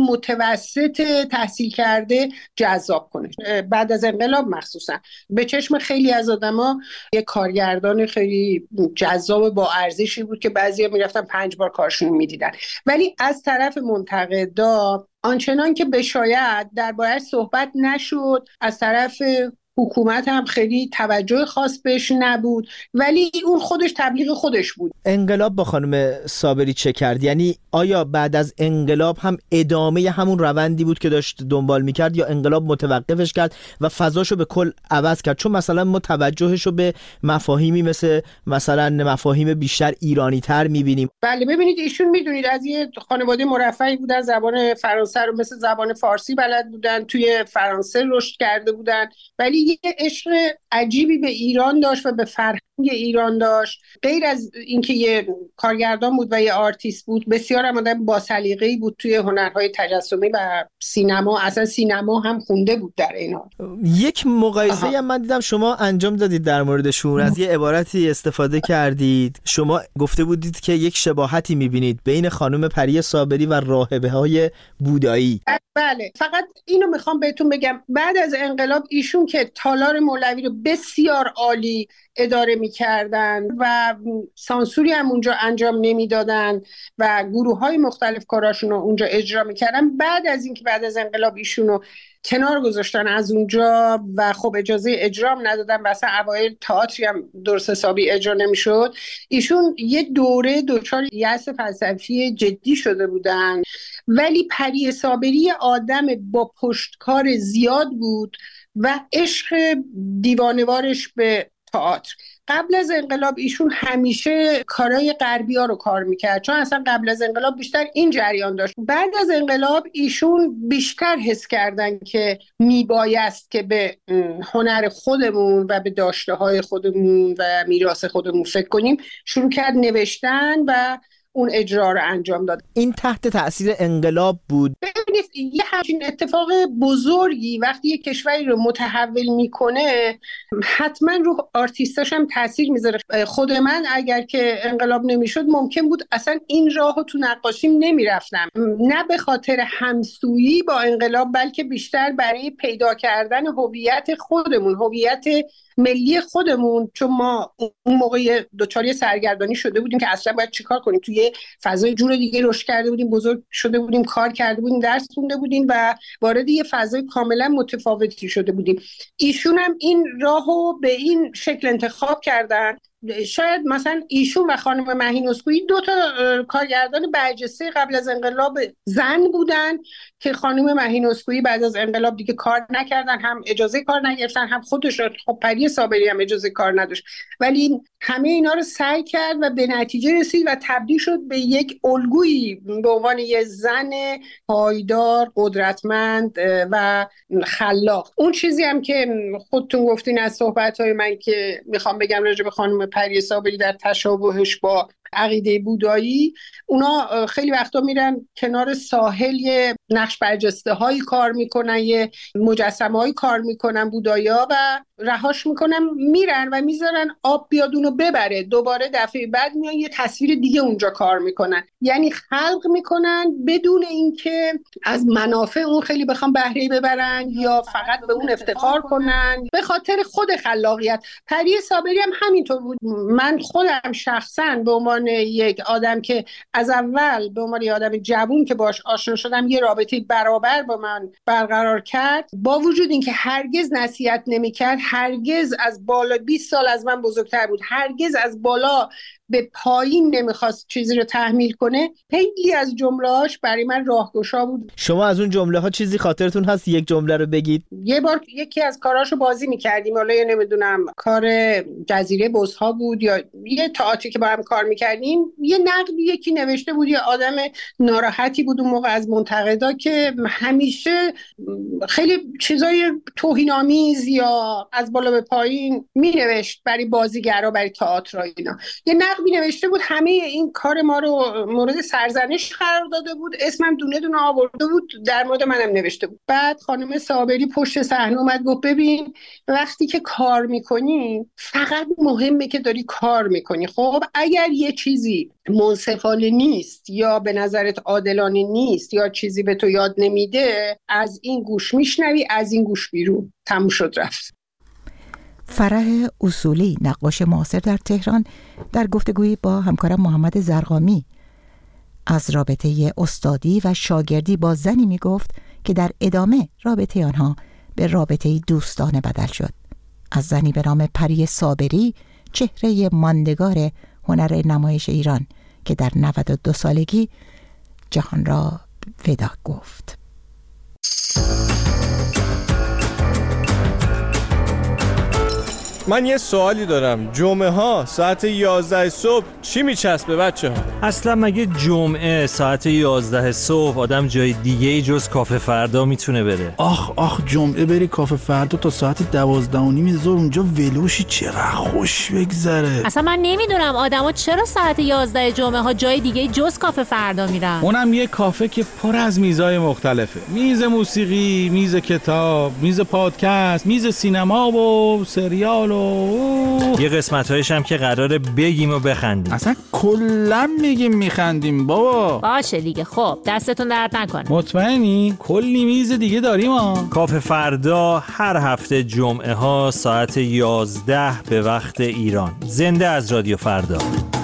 متوسط تحصیل کرده جذاب کنه. بعد از انقلاب مخصوصا به چشم خیلی از آدما یه کارگردان خیلی جذاب با ارزشی بود که بعضیا میرفتن 5 بار کارشون میدیدن. ولی از طرف منتقدا آنچنان که بشاید درباره‌اش صحبت نشد، از طرف حکومت هم خیلی توجه خاص بهش نبود، ولی اون خودش تبلیغ خودش بود. انقلاب با خانم صابری چه کرد؟ یعنی آیا بعد از انقلاب هم ادامه همون روندی بود که داشت دنبال میکرد یا انقلاب متوقفش کرد و فضاشو به کل عوض کرد؟ چون مثلا ما توجهشو به مفاهیمی مثلا مفاهیم بیشتر ایرانی تر میبینیم. بله ببینید ایشون میدونید از یه خانواده مرفهی بودن، زبان فرانسه رو مثل زبان فارسی بلد بودن، توی فرانسه رشد کرده بودن، ولی یه عشق عجیبی به ایران داشت و به فرهنگ ایران داشت. غیر از اینکه یه کارگردان بود و یه آرتیست بود، بسیار هم آدم با سلیقه‌ای بود توی هنرهای تجسمی و سینما. اصلا سینما هم خونده بود در این حال. یک مقایسه هم من دیدم شما انجام دادید در موردشون، از یه عبارتی استفاده کردید. شما گفته بودید که یک شباهتی می‌بینید بین خانم پری صابری و راهبه‌های بودایی. بله، فقط اینو میخوام بهتون بگم، بعد از انقلاب ایشون که تالار مولوی رو بسیار عالی اداره میکردن و سانسوری هم اونجا انجام نمیدادن و گروه‌های مختلف کاراشون رو اونجا اجرا میکردن، بعد از اینکه بعد از انقلاب ایشون رو کنار گذاشتن از اونجا و خب اجازه اجرام ندادن و اصلا اوایل تئاتری هم درست حسابی اجرا نمیشد، ایشون یه دوره دچار یأس فلسفی جدی شده بودن. ولی پری صابری آدم با پشتکار زیاد بود و عشق دیوانوارش به تئاتر. قبل از انقلاب ایشون همیشه کارهای غربی‌ها رو کار میکرد، چون اصلا قبل از انقلاب بیشتر این جریان داشت. بعد از انقلاب ایشون بیشتر حس کردن که میبایست که به هنر خودمون و به داشته‌های خودمون و میراث خودمون فکر کنیم. شروع کرد نوشتن و اون اجرا رو انجام داد. این تحت تأثیر انقلاب بود. ببینید یه همچین اتفاق بزرگی وقتی یه کشوری رو متحول میکنه حتما رو آرتیستاش هم تاثیر میذاره. خود من اگر که انقلاب نمیشد ممکن بود اصلا این راهو تو نقاشیم نمیرفتم، نه به خاطر همسویی با انقلاب بلکه بیشتر برای پیدا کردن هویت خودمون، هویت ملی خودمون، چون ما اون موقع دوچاری سرگردانی شده بودیم که اصلا باید چیکار کنیم، توی فضای جور دیگه رشد کرده بودیم، بزرگ شده بودیم، کار کرده بودیم، درس خونده بودیم و وارد یه فضای کاملا متفاوتی شده بودیم. ایشون هم این راهو به این شکل انتخاب کردن. شاید مثلا ایشون و خانم مهین‌اسکویی 2 تا کارگردان برجسته قبل از انقلاب زن بودن که خانم مهین‌اسکویی بعد از انقلاب دیگه کار نکردن، هم اجازه کار نگرفتن، هم خودش خب پری صابری هم اجازه کار نداشت، ولی همه اینا رو سعی کرد و به نتیجه رسید و تبدیل شد به یک الگویی به عنوان یه زن پایدار، قدرتمند و خلاق. اون چیزی هم که خودتون گفتین از صحبت‌های من که میخوام بگم راجع به خانم پری صابری در تشابهش با عقیده بودایی، اونا خیلی وقتا میرن کنار ساحل یه نقش برجسته هایی کار میکنن، یه مجسمه هایی کار میکنن بودایا و رهاش میکنن، میرن و میذارن آب بیاد اونو ببره، دوباره دفعه بعد میان یه تصویر دیگه اونجا کار میکنن. یعنی خلق میکنن بدون اینکه از منافع اون خیلی بخوام بهره ببرن یا فقط به اون افتخار کنن، به خاطر خود خلاقیت. پری صابری هم همینطور بود. من خودم شخصا به عنوان عنوان یک آدم که از اول به عنوان یک آدم جوون که باش آشنا شدم یه رابطه برابر با من برقرار کرد، با وجود اینکه هرگز نصیحت نمی‌کرد، هرگز از بالا 20 سال از من بزرگتر بود، هرگز از بالا به پایین نمیخواست چیزی رو تحمیل کنه، خیلی از جمله‌هاش برای من راهگشا بود. شما از اون جمله‌ها چیزی خاطرتون هست یک جمله رو بگید؟ یه بار یکی از کاراشو بازی می‌کردیم، حالا نمیدونم کار جزیره بزها بود یا یه تئاتری که با هم کار می‌کردیم، یه نقدی یکی نوشته بود، یه آدم ناراحتی بود اون موقع از منتقدا که همیشه خیلی چیزای توهین‌آمیز یا از بالا به پایین می‌نوشت برای بازیگرا، برای تئاتر اینا. یه نقدی نوشته بود، همه این کار ما رو مورد سرزنش قرار داده بود، اسمم دونه دونه آورده بود، در مورد منم نوشته بود. بعد خانم صابری پشت صحنه اومد گفت ببین وقتی که کار میکنی فقط مهمه که داری کار میکنی، خب اگر یه چیزی منصفانه نیست یا به نظرت عادلانه نیست یا چیزی به تو یاد نمیده، از این گوش میشنوی، از این گوش بیرون، تموم شد رفت. فرح اصولی، نقاش معاصر در تهران، در گفتگویی با همکارم محمد زرقامی از رابطه استادی و شاگردی با زنی می گفت که در ادامه رابطه آنها به رابطه دوستانه بدل شد. از زنی به نام پری صابری، چهره ماندگار هنر نمایش ایران که در 92 سالگی جهان را ودا گفت. من یه سوالی دارم، جمعه ها ساعت 11 صبح چی میچسبه بچه ها؟ اصلا مگه جمعه ساعت 11 صبح آدم جای دیگه ای جز کافه فردا میتونه بره؟ آخ جمعه بری کافه فردا تا ساعت 12:30 ظهر اونجا ولوشی، چقدر خوش بگذره. اصلا من نمیدونم آدما چرا ساعت 11 جمعه ها جای دیگه جز کافه فردا میرن. اونم یه کافه که پر از میزای مختلفه، میز موسیقی، میز کتاب، میز پادکست، میز سینما و سریال یه قسمت‌هایش هم که قراره بگیم و بخندیم. اصلا کلا میگیم میخندیم بابا. باشه دیگه، خب دستتون درد نکنه. مطمئنی؟ کلی میز دیگه داریم ها. کافه فردا هر هفته جمعه ها ساعت 11 به وقت ایران. زنده از رادیو فردا.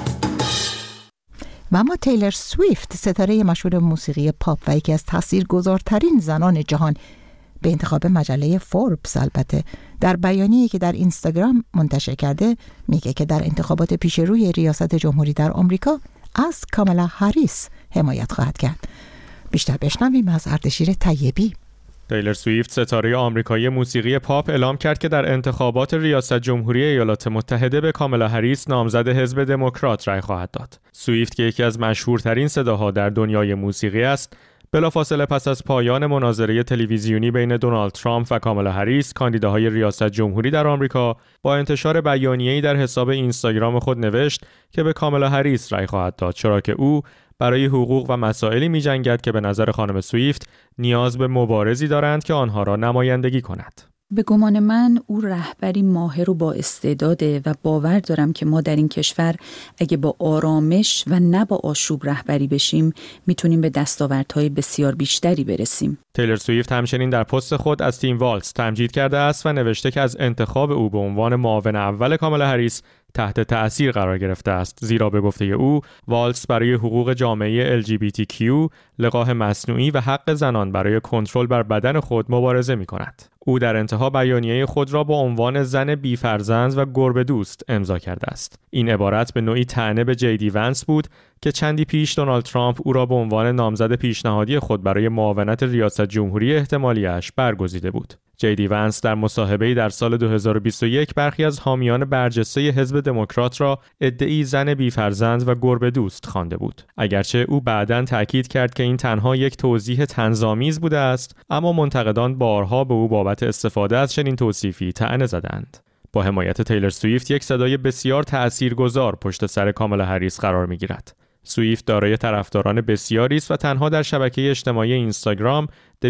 و اما تیلر سویفت، ستاره مشهور موسیقی پاپ و یکی از تاثیرگذارترین زنان جهان، به انتخاب مجله فوربس البته در بیانیه‌ای که در اینستاگرام منتشر کرده میگه که در انتخابات پیش روی ریاست جمهوری در آمریکا از کامالا هریس حمایت خواهد کرد. بیشتر بشنویم از اردشیر طیبی. تیلر سویفت، ستاره آمریکایی موسیقی پاپ، اعلام کرد که در انتخابات ریاست جمهوری ایالات متحده به کامالا هریس، نامزد حزب دموکرات، رأی خواهد داد. سویفت که یکی از مشهورترین صداها در دنیای موسیقی است، بلافاصله پس از پایان مناظره تلویزیونی بین دونالد ترامپ و کامالا هریس، کاندیداهای ریاست جمهوری در آمریکا، با انتشار بیانیه‌ای در حساب اینستاگرام خود نوشت که به کامالا هریس رأی خواهد داد، چرا که او برای حقوق و مسائلی می‌جنگد که به نظر خانم سویفت نیاز به مبارزی دارند که آنها را نمایندگی کند. به گمان من او رهبری ماهر و با استعداده و باور دارم که ما در این کشور اگه با آرامش و نه با آشوب رهبری بشیم میتونیم به دستاوردهای بسیار بیشتری برسیم. تیلر سویفت همچنین در پست خود از تیم والتز تمجید کرده است و نوشته که از انتخاب او به عنوان معاون اول کامالا هریس تحت تأثیر قرار گرفته است، زیرا به گفته او والتز برای حقوق جامعه LGBTQ، لقاح مصنوعی و حق زنان برای کنترل بر بدن خود مبارزه می‌کند. او در انتها بیانیه خود را با عنوان زن بی‌فرزند و گربه دوست امضا کرده است. این عبارت به نوعی طعنه به JD ونس بود که چندی پیش دونالد ترامپ او را به عنوان نامزد پیشنهادی خود برای معاونت ریاست جمهوری احتمالی‌اش برگزیده بود. JD ونس در مصاحبه‌ای در سال 2021 برخی از حامیان برجسته حزب دموکرات را ادعی زن بی‌فرزند و گربه دوست خوانده بود. اگرچه او بعداً تأکید کرد که این تنها یک توضیح طنزآمیز بوده است، اما منتقدان بارها به او بابت استفاده از چنین توصیفی طعنه زدند. با حمایت تیلر سویفت، یک صدای بسیار تأثیرگذار پشت سر کامالا هریس قرار می‌گیرد. سویفت دارای طرفداران بسیاری است و تنها در شبکه اجتماعی اینستاگرام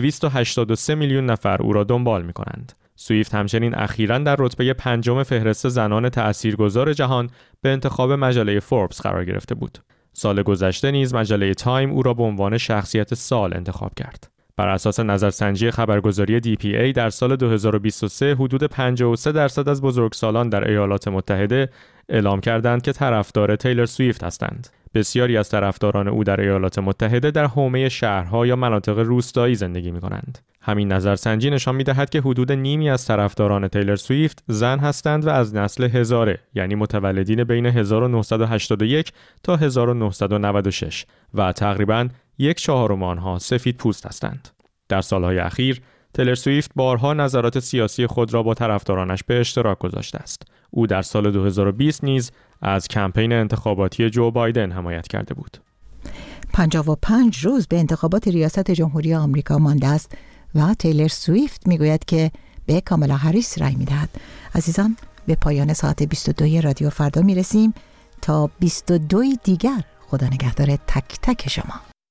283 میلیون نفر او را دنبال می‌کنند. سویفت همچنین اخیراً در رتبه 5 فهرست زنان تأثیرگذار جهان به انتخاب مجله فوربس قرار گرفته بود. سال گذشته نیز مجله تایم او را به عنوان شخصیت سال انتخاب کرد. بر اساس نظرسنجی خبرگزاری DPA در سال 2023 حدود 53% از بزرگسالان در ایالات متحده اعلام کردند که طرفدار تیلر سویفت هستند. بسیاری از طرفداران او در ایالات متحده در حومه شهرها یا مناطق روستایی زندگی می‌کنند. همین نظرسنجی نشان می‌دهد که حدود نیمی از طرفداران تیلر سویفت زن هستند و از نسل هزاره، یعنی متولدین بین 1981 تا 1996 و تقریباً 1/4 آنها سفید پوست هستند. در سالهای اخیر تیلر سویفت بارها نظرات سیاسی خود را با طرفدارانش به اشتراک گذاشته است. او در سال 2020 نیز از کمپین انتخاباتی جو بایدن حمایت کرده بود. 55 روز به انتخابات ریاست جمهوری آمریکا مانده است و تیلر سویفت میگوید که به کامالا هریس رای میدهد. عزیزان، به پایان ساعت 22 رادیو فردا میرسیم تا 22 دیگر. خدا نگهدار تک تک شما.